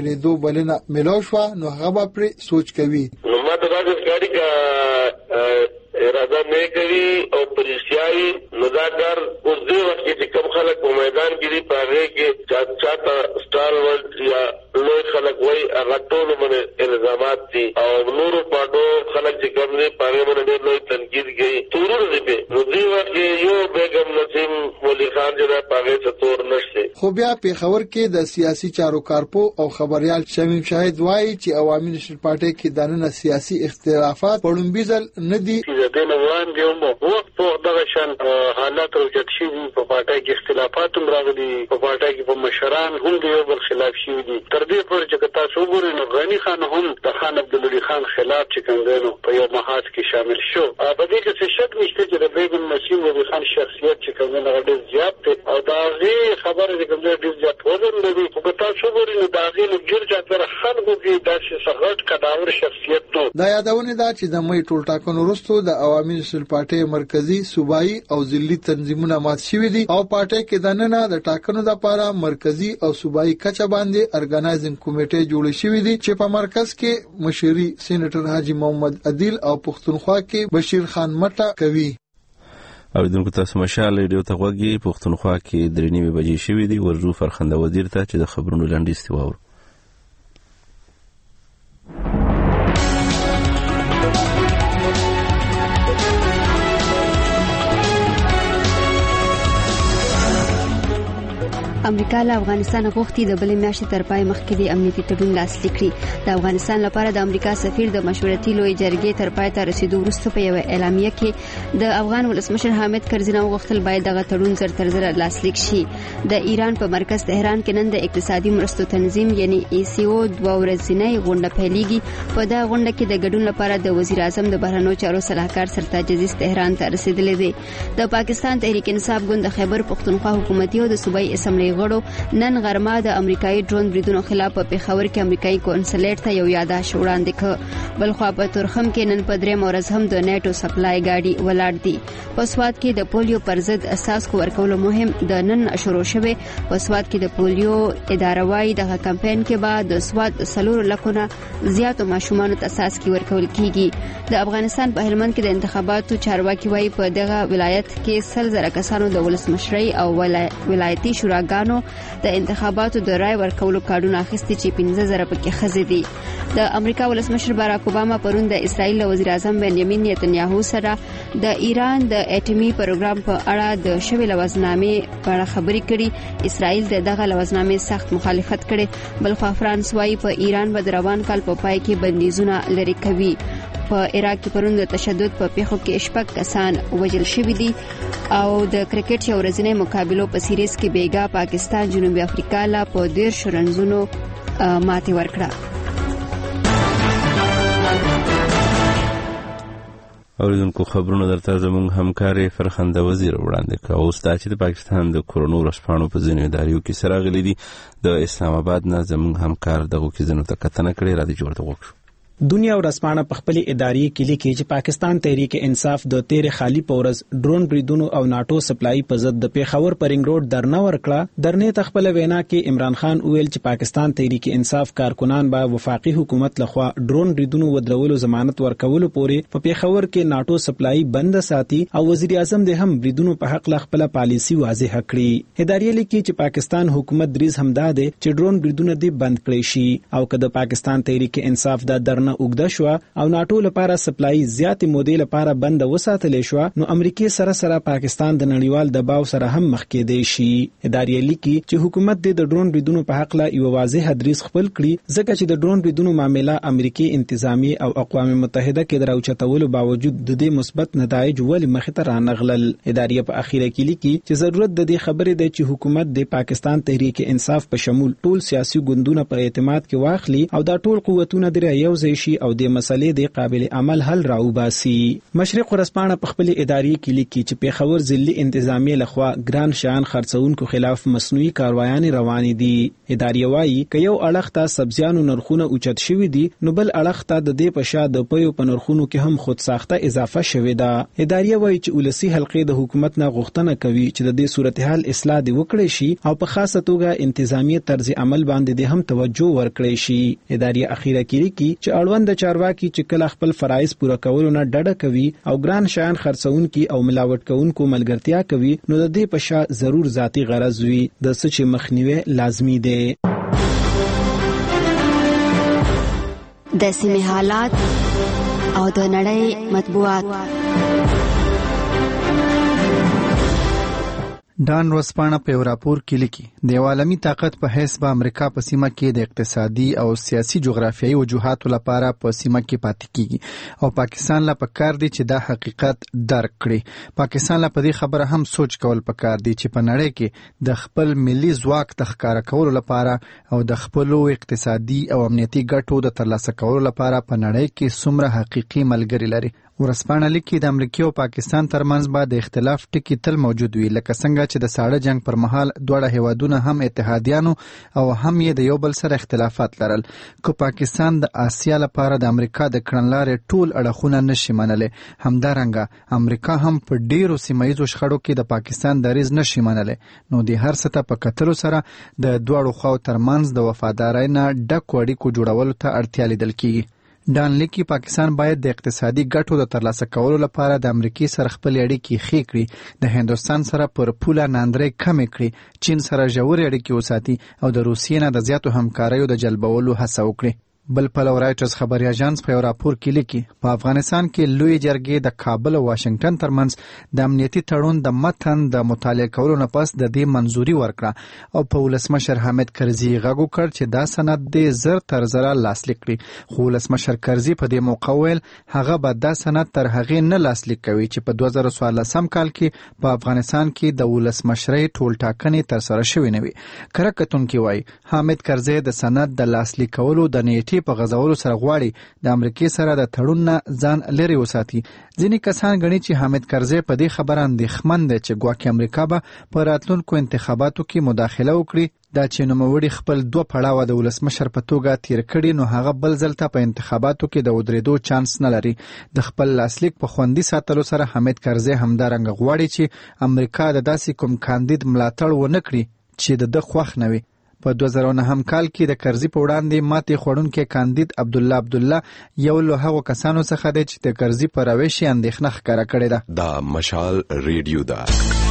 بلنه ملو شو نو هغه پر سوچ کوي. نو ما ته راځي ګاډي کا اراده نه کوي او پریشیاي نو دا کار اوس دی وخت چې کوم خلک په میدان کې دی پاره کې چاته سٹار ورلد یا لوی خلک وای هغه ټول باندې الزامات دي او نورو پاټو خلک چې کوم نه پاره باندې لوی تنقید کوي تورور دی نو دی وخت یو بیگم نسیم ولی خان چې دا پاره ته تور نشته. خو بیا په خبر کې د سیاسي چارو کارپو او خبريال شمیم شاهد وایي چې عوامي نشل پارټي کې دانه سیاسي اختلافات پړمبي ځل نه دي. د نوان دیوم وخت په دغه شان حالات او جدشي په پارټي کې اختلافات هم راغلي په پارټي کې په مشران هم د یو بل خلاف شي دي تر دې پورې چې تاسو وګورئ نو غنی خان هم د خان عبدالولي خان خلاف چې څنګه په یو محاذ کې شامل شو. په دې کې څه شک نشته چې د بیگم نسیم ولی خان شخصیت چې څنګه ډېر زیات دی او دا غي خبره چې څنګه ډېر زیات وزن لري خو تاسو وګورئ نو دا غي نو ګرځا تر خلکو کې داسې سغټ کډاور شخصیت نو دا یادونه ده چې د مې ټول ټاکنو وروسته د عوامي نشل پارټي مرکزی صوبایي او ضلعي تنظیمونه مات شوي دي او پارټي کې دننه د ټاکنو لپاره مرکزی او صوبایي کچه باندې ارګنایزینګ کمیټه جوړ شوې دي چې په مرکز کې مشري سېنیټر حاجی محمد عادل او پښتونخوا کې بشیر خان مټه کوي. او دونکو تاسو مشال ریډیو ته غوږی پښتونخوا کې درې نیمه بجې شوې دي ورجو فرخنده وزیر ته چې د خبرونو لاندې استواور. امریکا له افغانستان غوښتي د بلې میاشتې تر پای مخکې د امنیتي تړون لاسلیک کړي. د افغانستان لپاره د امریکا سفیر د مشورتي لوی جرګې تر پای ته رسیدو وروسته په یو اعلامیه کې د افغان ولسمشر حامد کرزي وغوښتل باید دغه تړون زر تر زر لاسلیک شي. د ایران په مرکز تهران کې نن د اقتصادي مرستو تنظیم یعنی ای سی او دوه ورځنۍ غونډه پیلېږي. په دغه غونډه کې د ګډون لپاره د وزیر اعظم د بهرنیو چارو صلاحکار سرتاج عزیز تهران ته رسیدلی دی. د پاکستان تحریک انصاف ګوند د خیبر پښتونخوا حکومتي او د صوبایي اسمبلی غړو نن غرمه د امریکایي ډرون بریدونو خلاف په پیښور کې امریکایي کونسلیټ ته یو یاداش وړاندې کړ. بلخوا په تورخم کې نن په درې مورز هم د نیټو سپلای گاډي ولاړ دي. په سواد کې د پولیو پر ضد اساس کو ورکولو مهم د نن شروع شوه. په سواد کې د پولیو اداره وايي دغه کمپاین کې بعد د سواد سلور لکونه زیاتو ماشومانو ته اساس کی ورکول کیږي. د افغانستان په هلمند کې د انتخاباتو چارواکي وايي په دغه ولایت کې سل زره کسانو د ولسمشرۍ او ولایتي شوراګانو د انتخاباتو د رای ورکولو کارډونه اخیستي چې پنځه زره پکې ښځې دي. د امریکا ولسمشر باراک اوباما پرون د اسرائیل وزیر اعظم بنیامین نتنیاهو سره د ایران د اټومي پروګرام په اړه د شوی لوزنامې په اړه خبرې کړي. اسرائیل دغه لوزنامې سخت مخالفت کړي. بلخوا فرانس وايي په ایران به د روان کال په پای کې بندیزونه لري کوي. په عراق کې پرون د تشدد په پیښو کې شپږ کسان وژل شوي دي او د کرکټ یو ورځنی مقابلو په سیریز کې بیګا پاکستان جنوبي افریقا لا په دېرش رنزونو ماتې ورکړه. اوریدونکو خبرونه درته زموږ همکاري فرخنده وزیر وړاندې کړ. اوس دا چې د پاکستان د کورونو رسپانو په ځینو اداریو کې سره غلي دي د اسلام آباد نه زموږ همکار دغه کې زنو ته کتنه کړې را دي جوړ ته وکړو. دنیا ورځپاڼه په خپل اداري کې لیکي چې پاکستان تحریک انصاف د تیر خالی پورز ډرون بریدونو او ناتو سپلای په ضد د پیښور پرنګ روډ درنه ورکړه. درنه تخپل وینا کې عمران خان ویل چې پاکستان تحریک انصاف کارکونان با وفاقي حکومت لخوا ډرون بریدونو ودرولو ضمانت ورکولو پورې په پیښور کې ناتو سپلای بند ساتي او وزیر اعظم د هم بریدونو په حق خپل پالیسی واضح کړي. اداري لیکي چې پاکستان حکومت دریز همدا ده چې ډرون بریدونه دې بند کړي شي او کله پاکستان تحریک انصاف د درنه اوګدا شو او ناتو لپاره سپلای زیات مودې لپاره بند وساتل شو نو امریکای سره سره پاکستان د نړیوال دباو سره هم مخ کې دی شي. اداري لیکي چې حکومت د ډرون بریدونو په حق لا یو واضح ادریس خپل کړي ځکه چې د ډرون بریدونو معاملې امریکای انتظامی او اقوام متحده کې دراوچتولو باوجود د دې مثبت نتایج ول مخ ته رانغلل. اداري په اخیره کې لیکي چې ضرورت د دې خبرې دی چې حکومت د پاکستان تحریک انصاف په شمول ټول سیاسي ګوندونه پر اعتماد کې واخلي او دا ټول قوتونه د یو ځای کولای شي او د مسلې د قابل عمل حل راوباسي. مشرق ورځپاڼه په خپل اداري کې لیکي چې پیښور ضلعي انتظامیه لخوا ګران شیان خرڅونکو خلاف مصنوعي کاروایانې روانې دي. اداري وايي ک یو اړخ ته سبزیانو نرخونه اوچت شوي دي نو بل اړخ ته د دې په شا د پیو په نرخونو کې هم خود ساخته اضافه شوې ده. اداري وايي چې ولسی حلقې د حکومت نه غوښتنه کوي چې د دې صورتحال اصلاح دی وکړي شي او په خاصه توګه انتظامی طرز عمل باندې د هم توجه ورکړي شي. اداري اخیره کې کی چې اړوند چارواکي چې کله خپل فرایض پوره کولو نه ډډه کوي او ګران شیان خرڅونکي او ملاوت کوونکو ملګرتیا کوي نو د دې په شا ضرور ذاتی غرض وي د سچ مخنیوي لازمی دی. د سیمې حالات او د نړۍ مطبوعات. ډان ورځپاڼه په یو راپور کې لیکي د عالمي طاقت په حیث به امریکا په سیمه کې د اقتصادي او سیاسي جغرافیایي وجوهاتو لپاره په سیمه کې پاتې کیږي او پاکستان لا پکار دی چې دا حقیقت درک کړي. پاکستان لا په دې خبره هم سوچ کول پکار دی چې په نړۍ کې د خپل ملي ځواک د ښکارا کولو لپاره او د خپل اقتصادي او امنیتي ګټو د ترلاسه کولو لپاره په نړۍ کې څومره حقيقي ملګري لري. ورځپاڼه لیکي د امریکا او پاکستان ترمنځ به د اختلاف ټکی تل موجود وي لکه څنګه چې د ساړه جنگ پر مهال دواړه هیوادونه هم اتحادیانو او هم یې د یو بل سره اختلافات لرل. کو پاکستان د آسیا لپاره د امریکا د کړنلارې ټول اړخونه نشي منلای همدارنګه امریکا هم په ډیرو سیمایي شخړو کې د پاکستان دریځ نشي منلای نو د هر څه ته په کتلو سره د دواړو خواو ترمنځ د وفادارۍ نه ډک اړیکو جوړولو ته اړتیا لیدل کیږي. ډان لیکي پاکستان باید د اقتصادي ګټو د ترلاسه کولو لپاره د امریکای سره خپل اړیکې ښې کړي، د هندوستان سره پر پوله ناندرۍ کمې کړي، چین سره ژورې اړیکې وساتي او د روسیې نه د زیاتو همکاریو د جلبولو هڅه وکړي. بل پلو رایټرز خبري اژانس په راپور کې لیکي په افغانستان کې لوی جرګې د کابل او واشنگټن ترمنځ د امنیتي تړون د متن د مطالعه کولو نه پس د دې منځوري ورکړه او په ولسمشر حامد کرزي غږ وکړ چې دا سند د زر تر زره لاسلیک کړي، خو ولسمشر کرزي په دې موقع ویل هغه به دا سند تر هغې نه لاسلیک کوي چې په دوه زره څوارلسم کال کې په افغانستان کې د ولسمشرۍ ټول ټاکنې تر سره شوې نه وي. کره کتونکي وایي حامد کرزي د سند د لاسلیک کولو د نیټې په غځولو سره غواړي د امریکای سره د تړون نه ځان لري وساتي. ځینې کسان غني چې حامد کرزي په دې خبره اندېښمن دی چې ګواکې امریکا به په راتلونکو انتخاباتو کې مداخله وکړي. دا چې نوموړي خپل دوه پړاوه د ولسمشر په توګه تیر کړي نو هغه بل ځل ته په انتخاباتو کې د ودرېدو چانس نه لري. د خپل لاسلیک په خوندي ساتلو سره حامد کرزي همدارنګه غواړي چې امریکا د داسې کوم کاندید ملاتړ ونه کړي چې د ده خوښ نه وي. په دوه زره نهم کال کې د کرزي په وړاندې ماتې خوړونکی کاندید عبدالله عبدالله یو له هغو کسانو څخه دی چې د کرزي په روش یې اندېښنه ښکاره کړې ده. دا مشال ریډیو ده.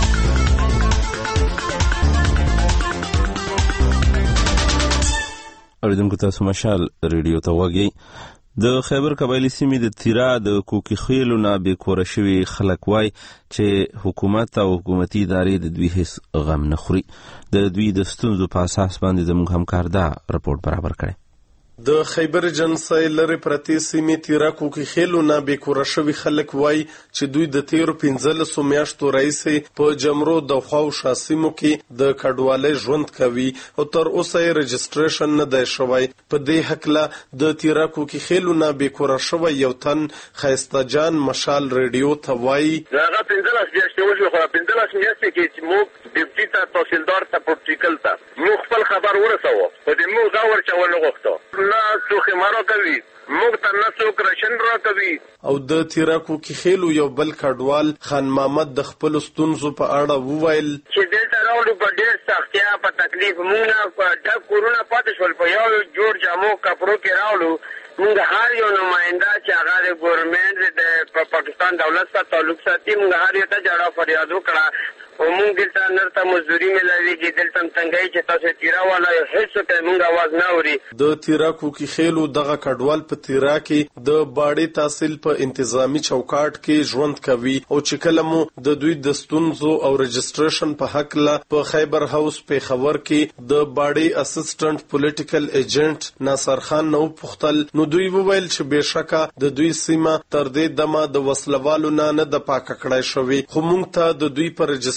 اوریدونکو تاسو مشال ریډیو ته وګورئ. د خیبر قبایلی سیمې د تیرا د کوکی خیلو نه بې کوره شوي خلک وای چې حکومت او حکومتي ادارې د دوی هیڅ غم نه خوري. د دوی د ستونزو په اساس باندې زموږ همکار دا رپورټ برابر کړی. د خیبر جنسای لري پرتی سیمې تیرا کوکی خیلو نه بې کوره شوي خلک وای چې دوی د تیرو پنځلسو میاشتو راهیسې په جمرو د خواو شاسیمو کې د کډوالۍ ژوند کوي او تر اوسه یې رجسټریشن نه دی شوی. په دې هکله د تیرا کوکی خیلو نه بې کوره شوی یو تن ښایسته جان مشال ریډیو ته وایي هغه پنځلس میاشتې وشوې خو پنځلس میاشتې کې چې موږ ډیپټي ته تحصیلدار ته پروتوکل ته موږ خپل خبر ورسوو په دې موږ دا ورچول نه غوښتو نه څوک یې را کوي موږ ته نه څوک راشن را کوي. او د تیرا کوکی خیلو یو بل کډوال خان محمد د خپل ستونزو په اړه وویل چې دلته راوړو په ډېر سختیا په تکلیف موږ نه په ډک کورونه پاتې شول په یو جوړ جامو کپړو کې راوړو. موږ هر یو نماینده چې هغه د ګورنمنټ د پاکستان دولت سره تعلق ساتي موږ هر یو ته جړه فریاد وکړه او موږ دلته نرته مزدوري ملويږي دلته څنګه چې تاسو تیرا والا هیڅ ته موږ आवाज نه اوري. د تیرا کوکی خیلو دغه کډوال په تیرا کې د باړې تحصیل په انتظامی چوکاټ کې ژوند کوي او چې کله مو د دوی د ستونزو او رجسټریشن په حق لا په خیبر هاوس په خبر کې د باړې اسسټنټ پولیټیکل ایجنټ ناصر خان نو پختل نو دوی وویل چې بشکا د دوی سیمه تر دې دمه د وسلوالو نه نه د پاک کړای شوی خو موږ ته د دوی پر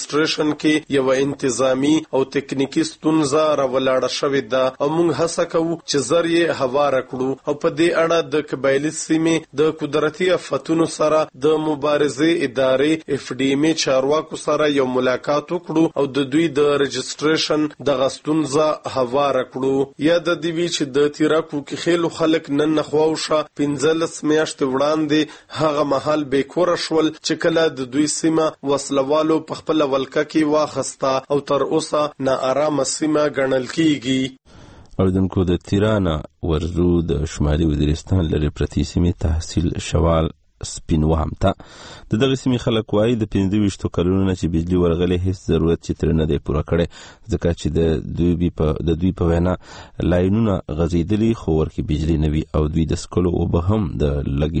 رجسټریشن کې یو انتظامی او تکنیکی ستونزه راولاړه شوې ده او موږ هڅه کوو چې زر یې هواره کړو او په دې اړه د قبایلی سیمې د قدرتي آفتونو سره د مبارزې ادارې اف ډي ام چارواکو سره یو ملاقات وکړو او د دوی د رجسټریشن د غستونزه هواره کړو یا د دې وی چې د تیراکو کې خېلو خلک نن نخواوشه پنځلس میاشتې وړاندې هغه محل بیکور شول چې کله د دوی سیمه وسلوالو په خپل ولکه کې واخسته او تر اوسه نا آرامه سیمه ګڼل کیږي. اوریدونکو د تیرانه ورزو د شمالي وزیرستان لري پرتی سیمې تحصیل شوال سپینوام ته د دغه سیمې خلک وایي د پنځه ویشتو کلونو نه چې بجلی ورغلې هیڅ ضرورت چې ترې نه دی پوره کړی ځکه چې د دوی په د دوی په وینا لاینونه غځېدلي خو ورکې بجلی نه وي او دوی د څښلو اوبه هم د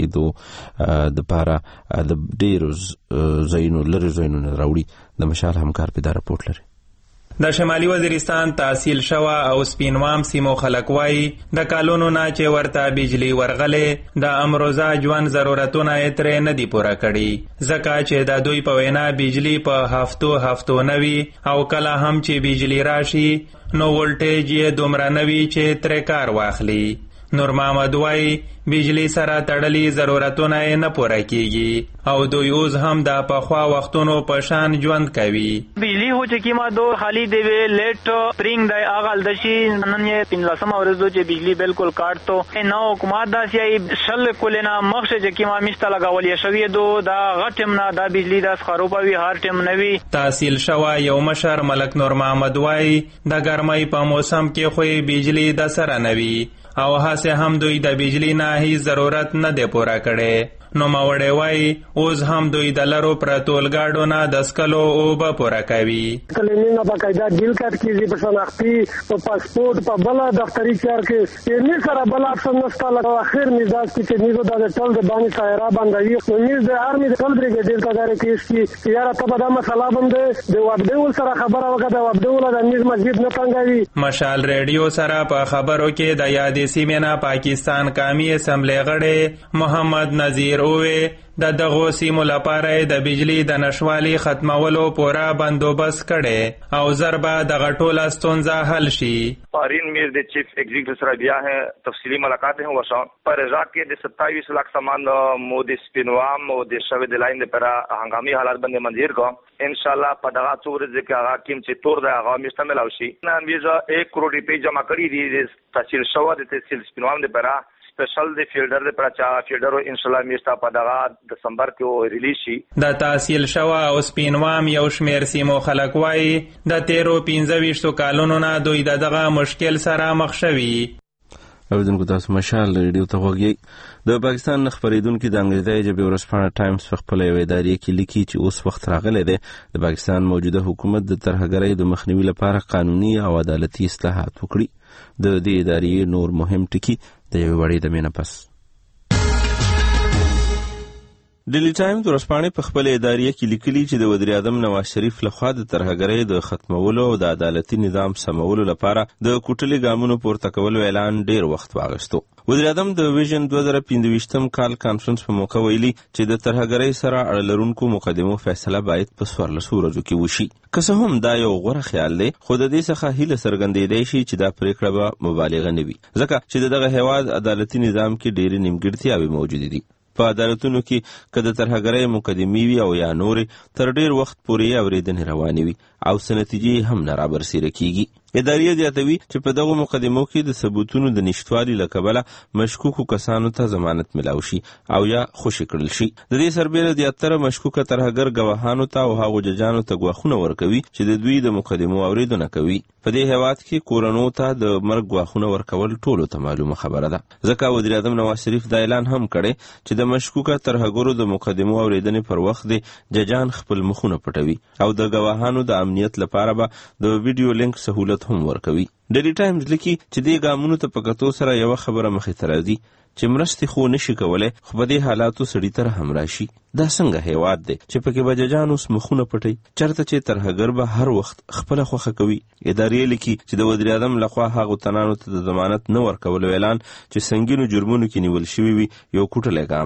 لګېدو دپاره د ډېرو ځایونو لرې ځایونو نه راوړي. د مشال همکار په دا راپورټ لري. د شمالي وزیرستان تحصیل شوه او سپینوام سیمو خلک وایي د کالونو نه چې ورته بجلی ورغلې د امروزه ژوند ضرورتونه یې ترې نه دي پوره کړي ځکه چې د دوی په وینا بجلی په هفتو هفتو نه وي او کله هم چې بجلی راشي نو ولټیج یې دومره نه وي چې ترې کار واخلي. نور محمد وایي بجلی سره تړلي ضرورتونه یې نه پوره کیږي او دوی اوس هم د پخوا وختونو په شان ژوند کوي. بجلی هو چې کیما دو خالی دی وی لیټ پرینګ دی اغال دشي نن یې پنځلسم ورځ چې بجلی بالکل کاټ تو نو حکومت داسې شل کولنا مخ چې کیما مشته لگاولې شوی دو دا غټم نه دا بجلی د خروپوي هر ټیم نوي. تحصیل شوه یو مشر ملک نور محمد وایي د ګرمۍ په موسم کې خو بجلی د سره نوي او هڅه هم دوی د بجلی نه هیڅ ضرورت نه دی پوره کړی. نو ماوړی وایي اوس هم دوی د لرو پرتول ګاډو نه د څښلو اوبه پوره کوي. کلینونه باقاعده ډیل کټ کیږي په شناختي په پاسپورت په بله دفتري چار کې یې سره بل اپشن نشته لکه اخر مزاج کې چې نیزو د ټول د باندې سایرا باندې نو نیز د آرمي د ټول بریګیډر ته داري کیس کې یاره ته به دا مسله باندې د وابډول سره خبره وکړه د وابډول د نیز مسجد نه څنګه وي. مشال ریډیو سره په خبرو کې د یادې سیمې نه پاکستان قومي اسمبلی غړی محمد نذیر اوه د دغو سیمو لپاره د بجلی د نشوالي ختمولو پوره بندوبست کړي او ضربه د غټوله ستونزه حل شي. پارین میر د چیف ایگزیکٹو سره بیا ہے تفصیلی ملاقات ہیں ورسا پر رضا کې د ستائیس لاکھ سامان مودی سپینوام او د شوی د لاین د پر هنګامي حالات باندې منظور کو انشاءاللہ په دغه څور ځکه هغه کیم چې تور د هغه مشتمل او شي نن ویزا ایک کروڑ روپے جمع کړی دي د تحصیل شوه د تحصیل سپینوام د پر سپیشل د فیلډر د پرچا فیلډر ان شاء الله میستا په دغه دسمبر کې ریلیز شي. د تحصیل شوه او سپینوام یو شمیر سیمو خلک وایي د تیرو پنځه ویشتو کالونو نه دوی دغه مشکل سره مخ شوي. اوریدونکو تاسو مشال ریډیو ته غوږی. د پاکستان نه خبرېدونکي د انګریزي ژبې ورځپاڼه ټایمز په خپله یوې ادارې کې لیکي چې اوس وخت راغلی دی د پاکستان موجوده حکومت د ترهګرۍ د مخنیوي لپاره قانوني او عدالتي اصلاحات وکړي. د دې ادارې نور مهم ټکي د یوې وړې دمې نه پس. ډیلی ټایمز ورځپاڼې په خپل ادارې کې لیکلي چې د وزیر اعظم نواز شریف لخوا د ترهګرۍ د ختمولو او د عدالتي نظام سمولو لپاره د کوټلي ګامونو پورته کولو اعلان ډیر وخت واغستو. وزیر اعظم د ویژن دوه زره پنځه ویشتم کال کانفرنس په موقع ویلي چې د ترهګرۍ سره اړه لرونکو مقدمو فیصله باید په څوارلسو ورځو کې وشي. که څه هم دا یو غوره خیال دی خو د دې څخه هیله څرګندېدی شي چې دا پریکړه به مبالغه نه وي ځکه چې د دغه هیواد عدالتي نظام کې ډېرې نیمګړتیاوې موجودې دي. په عدالتونو کې که د ترهګرۍ مقدمې وي او یا نورې تر ډیر وخت پورې اورېدنې روانې وي او څه نتیجې هم نه رابرسېره کیږي. ادارې زیاتوي چې په دغو مقدمو کې د ثبوتونو د نشتوالي له کبله مشکوکو کسانو ته ضمانت ملاو شي او یا خوشي کړل شي. د دې سربیره زیاتره مشکوکه ترهګر ګواهانو ته او هغو ججانو ته ګواښونه ورکوي چې د دوی د مقدمو اورېدنه کوي. په دې هیواد کې کورنو ته د مرګ ګواښونه ورکول ټولو ته معلومه خبره ده ځکه وزیر اعظم نواز شریف دا اعلان هم کړی چې د مشکوکه ترهګرو د مقدمو اورېدنې پر وخت د ججان خپل مخونه پټوي او د ګواهانو د امنیت لپاره به د ویډیو لینک سهولت هم ورکوي. ډیلی ټایمز لیکي چې دې ګامونو ته په کتو سره یوه خبره مخې ته راځي چې مرستې خو نشي کولی خو په دې حالاتو سړي ته رحم راشي. دا څنګه هیواد دی چې پکې به ججان اوس مخونه پټوي چېرته چې ترهګر به هر وخت خپله خوښه کوي. ادارې لیکي چې د وزیر اعظم لخوا هغو تنانو ته د ضمانت نه ورکولو اعلان چې سنګینو جرمونو کې نیول شوي وي یو کوټلی ګام دی.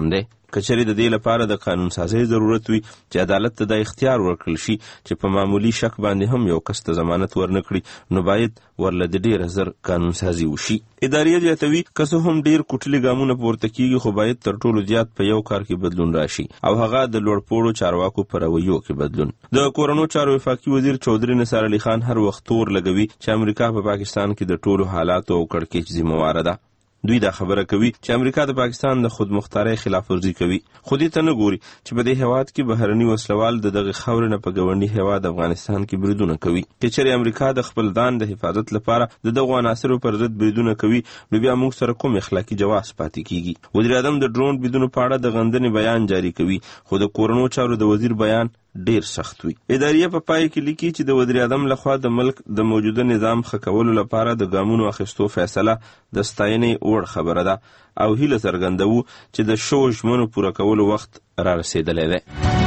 کچري د دې لپاره د قانون سازي ضرورت وي چې عدالت ته د اختیار ورکړل شي چې په معمولی شک باندې هم یو کس ته ضمانت ورنکړي نو باید ورله د ډیر زر قانون سازي وشي. اداریه زیاتوي که څه هم ډیر کوټلي ګامونه پورته کیږي خو باید تر ټولو زیات په یو کار کې بدلون راشي او هغه د لوړپوړو چارواکو په رویو کې بدلون. د کورونو چارو وفاقي وزیر چودري نثار علي خان هر وخت تور لګوي چې امریکا په پاکستان کې د ټولو حالاتو او کړکېچ ذمہواره ده. دوی دا خبره کوي چې امریکا د پاکستان د خودمختارۍ خلاف ورزي کوي خو دې ته نه ګوري چې په دې هیواد کې بهرني وسلوال د دغه خاورې نه په ګاونډي هیواد افغانستان کې بریدونه کوي. که چېرې امریکا د خپل ځان د حفاظت لپاره د دغو عناصرو پر ضد بریدونه کوي نو بیا موږ سره کوم اخلاقي جواز پاتې کیږي؟ وزیر اعظم د ډرون بریدونو په اړه د غندنې بیان جاری کوي خو د کورونو چارو د وزیر بیان ډیر سخت وي. اداریه په پای کې لیکي چې د وزیر اعظم لخوا د ملک د موجوده نظام ښه کولو لپاره د ګامونو اخیستو فیصله د ستاینې وړ خبره ده او هیله څرګندوو چې د شوو ژمنو پوره کولو وخت را رسیدلی دی.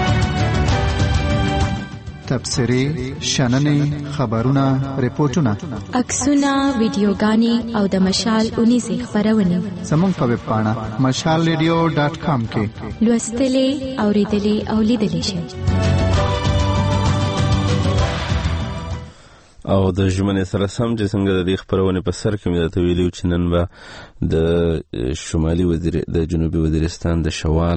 تبصرې، شننې، خبرونه، ریپورتونه، عکسونه، ویډیوګانې او د مشال اونیزې خپرونې زموږ په ویب پاڼه مشال ریډیو ډاټ کام کې لوستلې، اوریدلې او لیدلې شئ. او د ژمنې سره سم چې څنګه د دې خپرونې په سر کې مې درته ویلي چې نن به د شمالي وزیر د جنوبي وزیرستان د شوال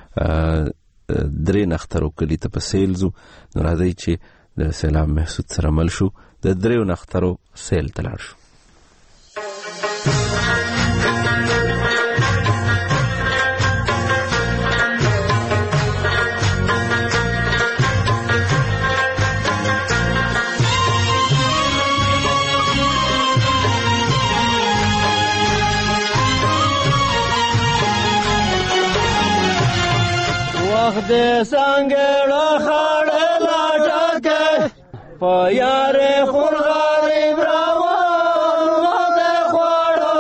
درې نخترو کلي ته په سیل ځو نو راځئ چې د سیلاب محسود سره مل شو د دریو نخترو سیل ته لاړ شو. وخت سانګړه خړې لاټکه په یارې خورغارې براوان د خوړو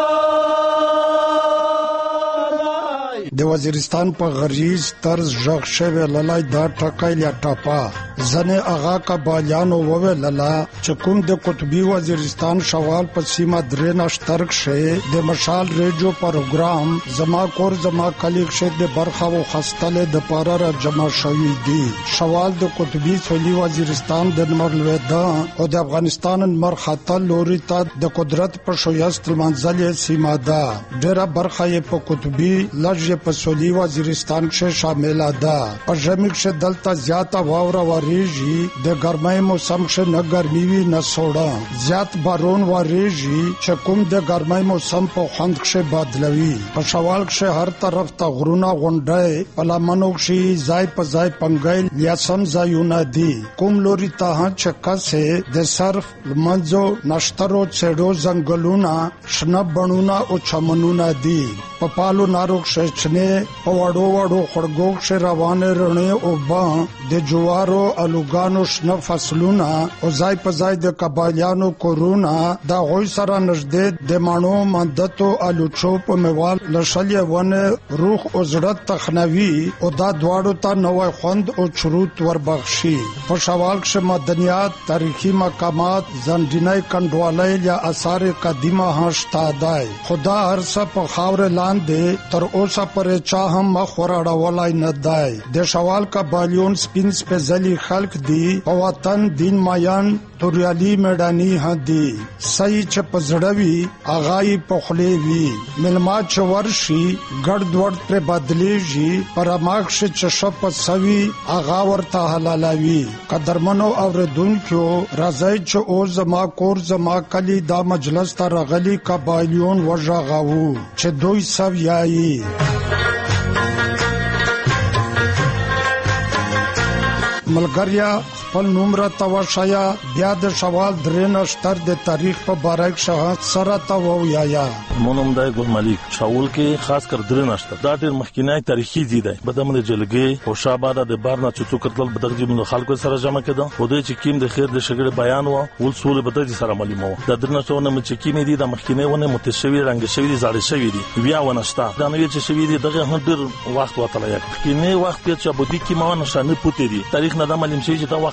د وزیرستان په غریز طرز ژغ شوی للای دا ټکای یا ټاپا زنه اغا کا بالیانو ووه للا چې کوم د قطبی وزیرستان شوال په سیمه درې نشترک شه د مشال ریډیو پروګرام زما کور زما کلیک شه د برخه او خستله د پاره را جمع شوی دی. شوال د قطبی سولی وزیرستان د نمرلودا او د افغانستان مرخته لوري ته د قدرت په شویست منځل سیمه ده. ډیره برخه په قطبی لږه په سولی وزیرستان کې شامل ده. په ژمي کې دلته زیاته واوره ریجی د ګرمۍ موسم شه نه ګرمي وی نه سوړه زیات بارون و ریجی چې کوم د ګرمۍ موسم په خوند شه بدلوي. په شوال شه هر طرف ته غرونه غونډه پلامنو شي ځای په ځای پنګایل یا سم ځایونه دي. کوم لوري ته چکه د صرف لمنځو نشترو چړو ځنګلونه شنه بڼونه او چمنونه دي. په پالو ناروغ شچنه په وړو وړو خړګوک شه روانه رڼه او با د جوارو الوګانو شنه فصلونه او ځای په ځای د قبایلیانو کورونا دا غوي سره نږدې د مانو مندتو الوچو په میوال لشلې ونه روح او زړه تخنوي او دا دواړو ته نوې خوند او شروط وربخشي. په شوال کې مدنیات، تاریخي مقامات، زندینای کندوالای یا آثار قدیمه هشتا دای. خدا هر څه په خاور لاندې تر اوسه پرې چا هم مخ وراړولای نه دی. د شوال قبایلیون سپین سپېزلي خلق دی په وطن دین مایان توریالی میدانی هدی صحیح چې پزړوي اغای پخلی وی ملما چورشي ګړد ورد پر بدلیږي پر ماخش چې شپ سوي اغا ورته حلالوي. قدرمنو اوردونکو راځي چې او زما کور زما کلی دا مجلس ته رغلی قبایلیون وژغاو چې دوی سویایي. ملګریا خپل نوم را توشایا بیا د شوال درې نشتر د تاریخ په باره کې شهادت سره تا وویایا. مونږ د ګل ملک شاول کې خاص کر درې نشتر دا ډېر مخکینی تاریخي ځای دی. بدمن جلګي او شاباده د بارنا چې څوکتل بدغجي من خلکو سره جمع کړه خو د چې کیم د خیر د شګړې بیان و ول سول بدغجي سره معلومه و د درې نشتونه چې کیم دي د مخکینی ونه متشوي رنگ شوی دي زړې شوی دي بیا ونشتا دا نو چې شوی دي دغه هم ډېر وخت وته لایق کینه وخت چې ابو دي کی ما نشانه پوتې دي تاریخ نه د معلوم شي چې دا وخت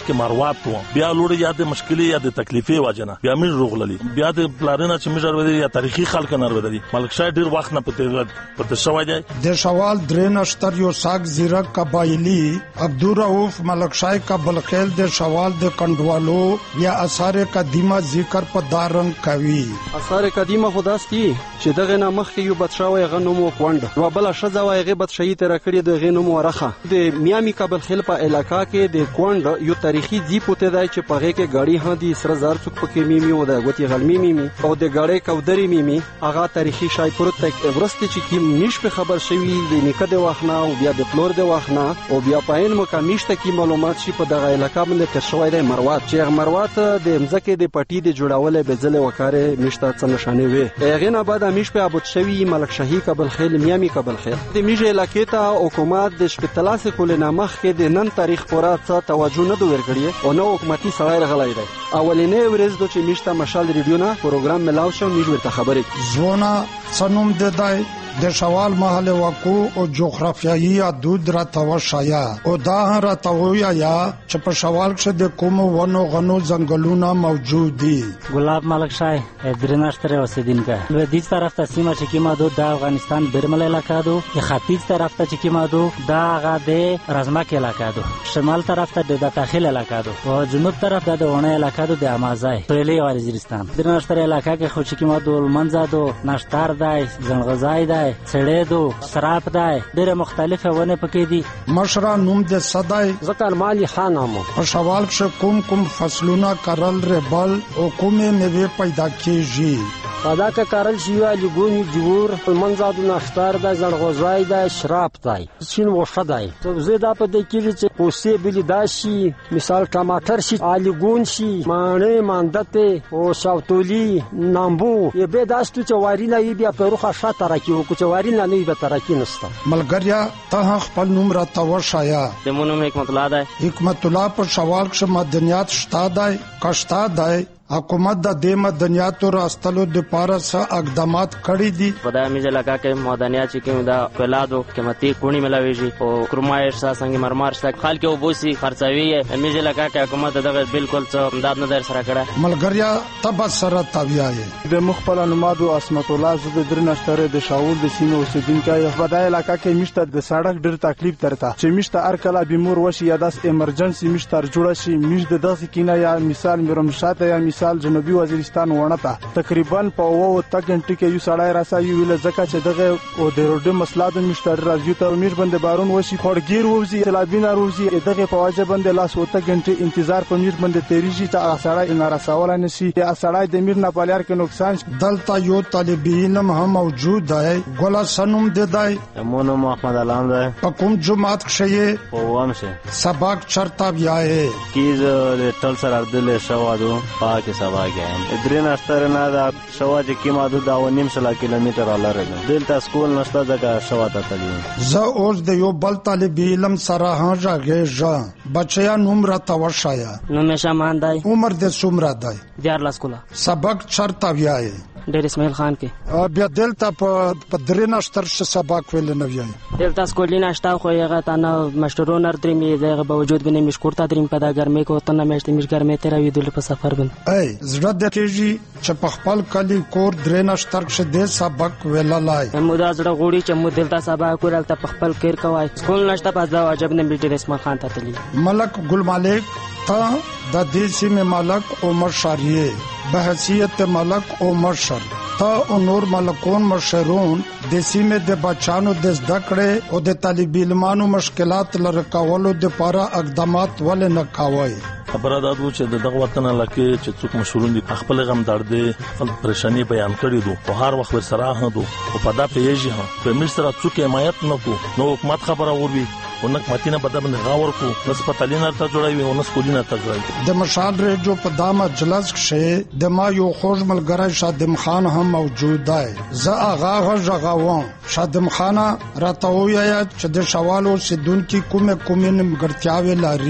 کې مروات وو بیا لوړ یا د مشکلې یا د تکلیفې واجنه بیا موږ روغللی بیا د پلارینه چې موږ ورودي یا تاریخي خلک نه ورودي ملک شاه ډیر وخت نه پته پته شوی دی د شوال درې نشتر یو ساق زیرک قبایلی عبدالرؤف ملک شاه قبل خیل د شوال د کندوالو یا اثار قدیمه ذکر په دارنګ کوي. اثار قدیمه خداس کی چې دغه نامخ کې یو بدشاوی غنومو کوند و بل شزا وای غي بدشاهي تر کړی د غنومو ورخه د میامي قبل خیل په علاقہ کې د کوند یو تاریخي دی پته دی چې پغه کې گاڑی هدي سره زار څوک پکې میمي او د غوتی غلمي میمي او د گاڑی کودري میمي هغه تاریخي شای پروت تک ورسته چې کی نش په خبر شوی د نیکه د واخنا او بیا د فلور د واخنا او بیا پاین مکمشته کی معلومات شي په دغه علاقہ باندې تر شوی دی مروات چې مروات د مزکه د پټي د جوړولې بزله وکاره مشته څه نشانه وي هغه نه بعد مش په ابو شوی ملک شاهي قبل خیل میامي قبل خیل د میجه علاقې ته حکومت د شپتلاس کول نامخ کې د نن تاریخ پورا څه توجه نه دوی ورګړي او نو حکومتي سړی رغلای دی اولینې ورځ د چې میشته مشال ریډیو نه پروګرام ملاو شو میج ورته خبرې زونا سنوم ددای د شوال محل وقوع او جغرافیایي حدود را توشایا او دا را تویا یا چې په شوال کې د کوم ونو غنو ځنګلونه موجود دي. ګلاب ملک شاه درناشتره اوسیدونکو لویدیځ طرف ته سیمه چې کیما دو د افغانستان برمل علاقه دو ختیځ طرف ته چې کیما دو دا غا د رزمک علاقه دو شمال طرف ته د داخل علاقه دو او جنوب طرف ته د ونه علاقه دو د امازای سویلي وزیرستان درناشتره علاقه کې خو چې کیما دو منځه دو نشتار دای زنغزای دای سړې دو سراب دای ډېر مختلفه ونه پکې دي مشره نوم د صدای زکر مالی خانامو په شوال کې کوم کوم فصلونه کرل ربل او کومه میوه پیدا کیږي پدا که کارل شیوا لګونی جوور منځادو نختار د زړغوزای د شراب دای چین وشدای ته زیاده په دې کې چې کوسه بلی داشي مثال ټماټر شي الګون شي مانه ماندته او شاوتولی نامبو یې به داستو چې واری نه بیا پروخه شاته راکې او چې واری نه نه به ترکی نستا ملګریا ته خپل نوم را توشایا د مونږ حکمت الله ده حکمت الله په شوال کې مدنیات شتا دای کښتا دای حکومت د دې مدنیاتو راستلو د پاره سره اقدامات کړی دي په دې میزه لگا کې مدنیات چې کوم دا پلادو قیمتي کونی ملاويږي او کرمایش څنګه مرمر څنګه خلک او بوسي خرڅوي میزه لگا کې حکومت دغه بالکل څه امداد نه در سره کړه ملګریا تب سره تاویای د مخبل نمادو اسمت الله زده درنشتره د شاول د سینې اوسیدونکو په دې علاقہ کې مشته د سړک ډېر تکلیف درته چې مشته ار کلا بیمور وشي یا داس ایمرجنسي مشته جوړ شي مش د داسې کینه یا مثال مرمشاته یا مثال جنوبي وزیرستان ونته تقریبا په وو تګنټي کې یو سړی راسي ویل زکه چې دغه او د روډ مسله د مشتر راځي ته امیر بند بارون وشي خورګیر ووزي طلبینا روزي دغه په واجب بند لاس وته غنټي انتظار په امیر بند تیریږي ته سړی نه راسول نه شي یا سړی د امیر نه پالیار کې نقصان دلته یو طالب علم هم موجود دی ګولا سنوم ددای مونږ محمد علام ده په کوم جماعت کې په وام شه سبق چرتا بیا ہے کیز ټل سره دل شوادو پاک سبا درین استر نه دا شوا چې کیما د نیم سلا کیلومتر لاره ده دلته سکول نشته ځکه شوا ته تللی زه اوس د یو بل طالب علم سره هاږه ژ بچیا نوم را توشایا نو شامان دای عمر د سومرا دای دیار لاسکولا سبق چرتا ویای ډېر اسماعیل خان کې بیا دلته په درین استر ش سبق ویل نه ویای دلته سکول نه شتا خو یغه تا نه مشترون در درې می دغه باوجود بنه مشکورتا دریم په دا ګرمه کو ته نه مشت مش ګرمه تر وی دل په سفر بند ای زړه د کېږي چې په خپل کلی کور درین استر ش د سبق ویلای مو دا زړه غوړي چې مو دلته سبق کول ته په خپل کیر کوي سکول نشته په دا واجب نه بیٹی اسماعیل خان ته تلی ملک ګل مالک تا د دیسی میں ملک عمر شاریه بحیثیت ملک عمر شر تا او نور ملکون مشرون دیسی میں د بچانو د زدکړې او د طالب علمانو مشکلات لره کولو د پاره اقدامات ول نه کاوي خبره دا و چې دغه وطن لکه چې څوک مشورون دي خپل غم درد خپل پریشانی بیان کړی دو او هر وخت سره هه دو او په دا پیږي ها په مر سره څوک حمایت نه کو نو حکومت خبره وروي ونک ماتینه بدبن غاور کو هسپتالینه ته جوړوي او نسکولینه ته جوړوي د مشال ریډیو په دامه جلس کې د ما یو خوږ ملګری شادم خان هم موجود دی زه هغه غږاوم شادم خان راته وایي چې د شوالو سیدون کی کومه کومه نیمګړتیاوي لري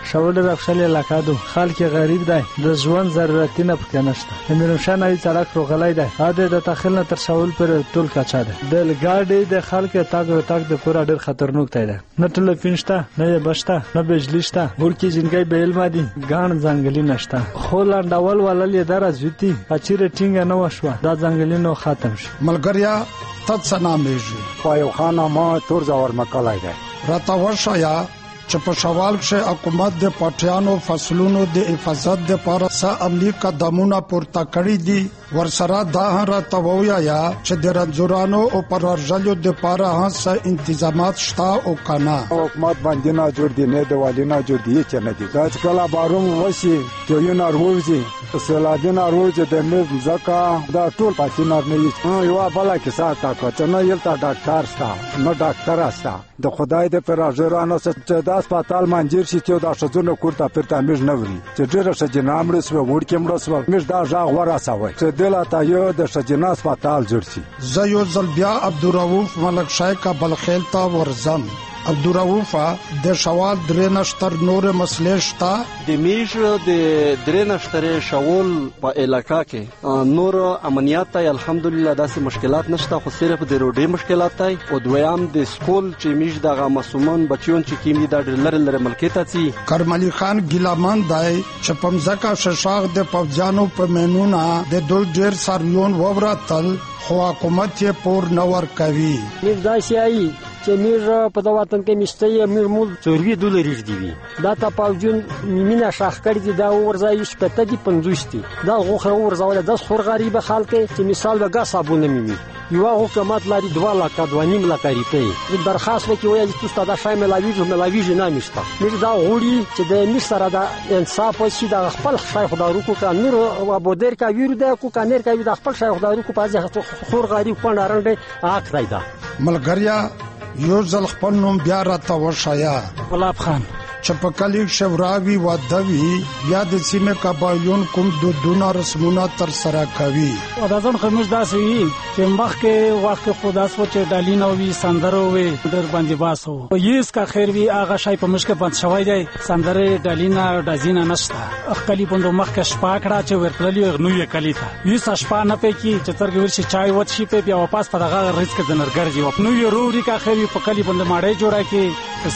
شاول رخصل علاقه دو خلک غریب دی د ژوند ضرورت نه پکې نشته د میرمشان ای سړک روغلای دی اده د تخیل نه تر شاول پر ټول کچا ده د ګاډي د خلک تاګ او تاګ د پورا ډیر خطرناک دی نه ټلیفون شته نه بشته نه بجلی شته ورکی جنګي به علم دي ګان ځنګلي نشته خو لاندول ولل در ازوتی اچیر ټینګ نه وشو دا ځنګلي نو ختم شي ملګریا تد سنامېږي پایو خانه ما تور زور مکلای دی راته ورشیا چې په شوال کې حکومت د پټیانو فصلونو د حفاظت لپاره څه عملی قدمونه پورته کړی دي ورسره دا راته ووایي چې د رنځورانو او پرورژلو لپاره څه انتظامات شته او کنه حکومت باندې نه جوړ دي نه د والینا جوړ دي چې نه دي دا چې کله باروم وشي چې یو نه وروزي سلادین وروزي د مې ځکه دا ټول پاتینار نه یي یو بلا کې ساته کوته نه یلته ډاکټر ستا نو ډاکټر استا د خدای د پرورژرانو څخه د هسپتال منځیر شي چې دا شزونه کوړه پرته مې نه وري چې ډېر شجنا امر سو وړکې مړ سو مې دا ژغ وراسوي چې دلته یو د شجنا هسپتال جوړ شي زيو زلبیا عبدالرؤوف ملک شای کا بلخیل تا ورزم عبدالرؤوف د شوال درنشتر نور مسلې شتا د میش د درنشتر شوال په علاقہ کې نور امنیت ته الحمدلله داسې مشکلات نشته خو صرف د روډي مشکلات دی او دویم د سکول چې میش دغه مسومان بچیون چې کیمی د لری لری ملکیت ته کرملی خان ګیلامان دی چې پمزکا ششاغ د پوجانو په مینونه د دول ډیر ساریون ووراتل خو حکومت یې پور نور کوي میر داسې ای چې میر په دا وطن کې مشته میر مول څوروي دولاري دی دا ته پاوجون مینا شاخ کړی دی دا ورځای شپته دی پنځوس دی دا غوخه ورځول د سور غریب خلک چې مثال به غا صابونه میوي یو حکومت لري دوه لاکه دوه نیم لاکه روپۍ درخواست وکي وایي چې تاسو دا شای ملاویږي ملاویږي نه مشته میر دا غوړي چې د مصر دا انصاف وشي دا خپل شای خدای روکو کا نور او بودر کا ویرو دا کو کا نر کا دا خپل شای خدای روکو پازه خور غریب پاند رنده حق دی دا ملګریا یو ځل خپل نوم بیا راته وشایا غلاب خان چپکلی شوراوی و دوی یا د سیمه قبایلون کوم د دونه رسمونه تر سره کوي او دا ځن خمش داسې چې مخکې وخت خدا سوچ ډالینو وی سندرو وی در باندې باسو او یس کا خیر وی هغه شای په مشکل باندې شوی دی سندره ډالینا دازینا نشته خپل پوند مخکې شپاکړه چې ورتللی نو یې کلیتا یس شپا نه پېکی چې ترګ ورشي چای وڅ شي په بیا واپس په دغه ریسک دنرګرځي نو یې روري کا خیر په کلی باندې ماړې جوړه کې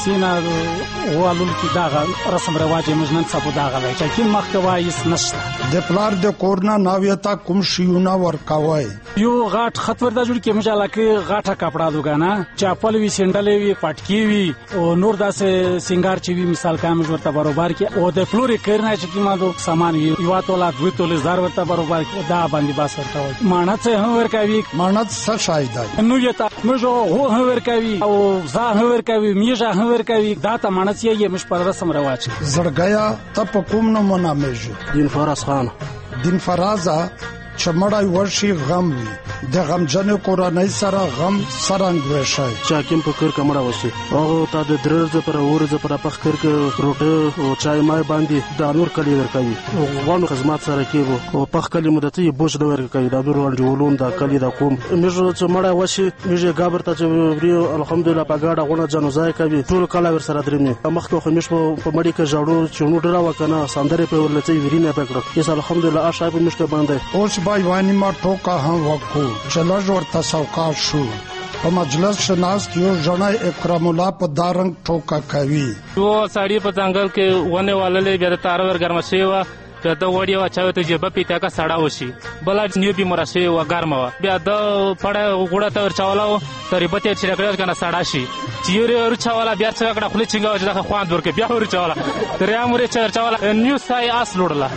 سینا والو کی داغه رسم رواج مجنن صاحب داغه وای چې کیم مخکوایس نشته د پلار د کورنا ناویتا کوم شیونه ورکاوي یو غاټ خط وردا جوړ کې مجاله کې غاټه کپڑا دوګانا چاپل وی سندلې وی پټکی وی او نور داسې سنگار چی وی مثال کام ورته برابر کې او د فلوري کړنه چې کیما دو سامان وی یو تولا دوی توله زار ورته برابر کې دا باندې باس ورته وای مانت هم ورکاوي مانت څه شایدای نو یتا مجو هو هم ورکاوي او زا هم ورکاوي میجا هم ورکاوي دا ته مانت یې مش پر رسم رواج زړګیا ته په کوم نوم نامېږي دین فراز خان دین فرازا چمړای ورشي غم وي د غمجن کورنۍ سره غم سرنګ وشي چاکیم په کور کمړه وشي او تا د درز پر اورز پر پخ کر کې روټه او چای مای باندې د انور کلی ورکوي او غوڼو خدمات سره کېږي او پخ کلی مدته بوج د ورکوي د دور ولون د کلی د کوم مې چې مړه وشي مې ګابر ته چې الحمدلله په ګاډه غونه جنوزای کوي ټول کلا ور سره درمي مخکې خو مش په مړی کې جوړو چونو ډرا وکنه سندره په ورلته ویرینه پکړه یس الحمدلله اشای په مشکل باندې اوس بای وانی ما ټوکا هم وکړو چلج ورته سوکا شو په مجلس شناس یو ژړای اکرام الله په دارنګ ټوکا کوي یو ساړي په څنګه کې ونه والله بیا د تار ور ګرم شي وا بیا د وړي وا چاوي ته جبه پیتا کا سړا وشي بل نیو بي مرشي و ګرم وا بیا د پړه غوړه ته ور چاولاو ترې بته چې راکړل کنه سړا شي چیرې ور چاولا بیا څنګه کړه خپل څنګه وځه د خوان ورکه بیا ور چاولا ترې امره چر چاولا نیو سای اس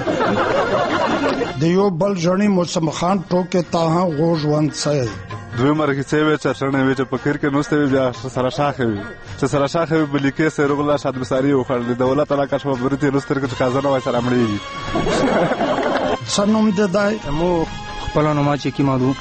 لوړلا د یو بل ژړی موسم خان ټوکه تا غوژ ون سای دوی مرګ څه وی چې څنګه وی چې پکیر کې نوسته بیا سره شاخه وی چې سره شاخه وی بلیکې سره رغلا شاد بساری او خړل دولت تعالی کا شپه برته نوستر کې کازنه وای سره مړی سنوم د دای مو خپل نوم چې کی مادو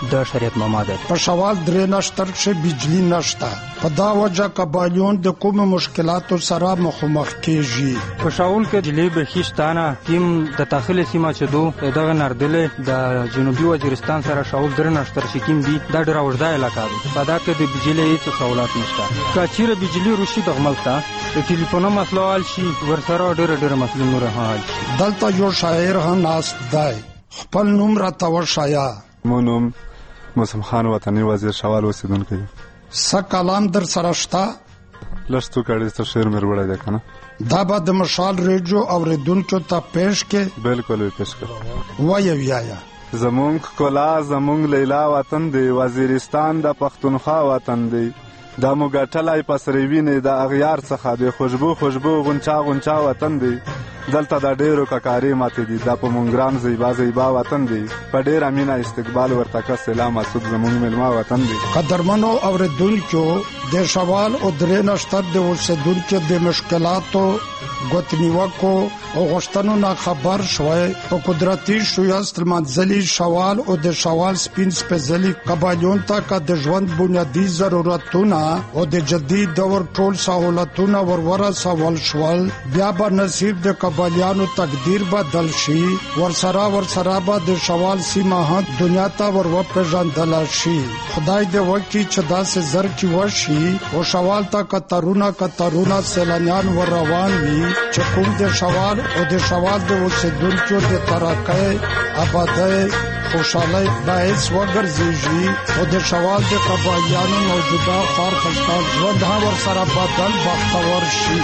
د شریعت ماده. په شوال درې نشتر کې بجلی نشته. په دا وجه قبایلیون د کوم مشکلاتو سره مخامخ کیږي. په شاول کې بجلی به هیڅ تیم د داخلي سیمه چې دو دغه نردلې د جنوبي وزیرستان سره شاول درې نشتر چې کیم دي دا ډېر اوږده علاقه ده. په دا کې د بجلی هیڅ سہولت نشته. که چیرې بجلی روشي د غملته د ټلیفون مسله حل شي ورسره ډېر ډېر مسلې نور حل شي. دلته یو شاعر هم ناست دی. خپل نوم راته وښایه. مو نوم موسم خان وطني وزیر شوال اوسیدونکی. څه کلام در سره شته؟ لږ څو کړي ته شعر مې وړی دی که نه. دا به د مشال ریډیو اوریدونکو ته پیش کې بالکل پیش کړ. وایه ویایه. زمونږ ښکلا زمونږ لیلا وطن دی، وزیرستان د پښتونخوا وطن دی. دا مو ګټلی په سرې وینې د اغیار څخه د خوشبو خوشبو غونچا غونچا وطن دی. دلته د ډېرو ککارې ماتې دي. دا په مونږ ګران زیبا زیبا وطن دی. په ډېره مینه استقبال ورته کس سلام مسعود زمونږ میلمه وطن دی. قدرمنو اوریدونکو د شوال او درې نشتر د اوسیدونکو د مشکلاتو ګوتنیوکو او غوښتنو نه خبر شوی. په قدرتي شویست منځلي شوال او د شوال سپین سپېڅلي قبایلیون ته که د ژوند بنیادي ضرورتونه او د جدید دور ټول سہولتونه ورورسول شول، بیا به نصیب د قبایلیانو تقدیر بدل شي. ورسره ورسره به د شوال سیمه هم دنیا ته ور وپېژندله شي. خدای دې وکړي چې داسې زر کې وشي او شوال ته کترونه کترونه سیلانیان ور روان وي چې کوم د شوال او د شوال د اوسیدونکو د ترقۍ آبادۍ خوشحالۍ باعث وګرځېږي او د شوال د قبایلیانو موجوده خوار خسته ژوند هم ورسره بدل بختور شي.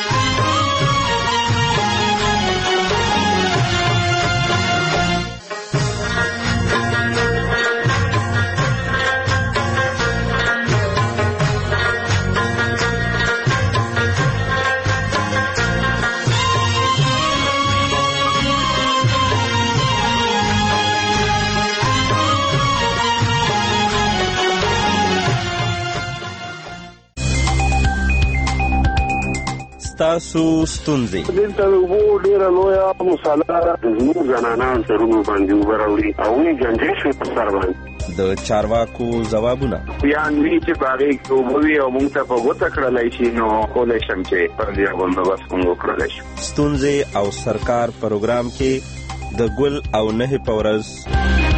تاسو ستونزې دلته وو ډیره لویه مساله زموږ زنانان سرونو باندې وراوړي او یې جنجې شوې په سر باندې د چارواکو ځوابونه بیان وی چې باغې کې وبوي او موږ ته په ګوته کړلای شي نو کولای شم چې پر دې باندې کوم وکړلای شي. ستونزې او سرکار پروګرام کې د ګل او نه پورز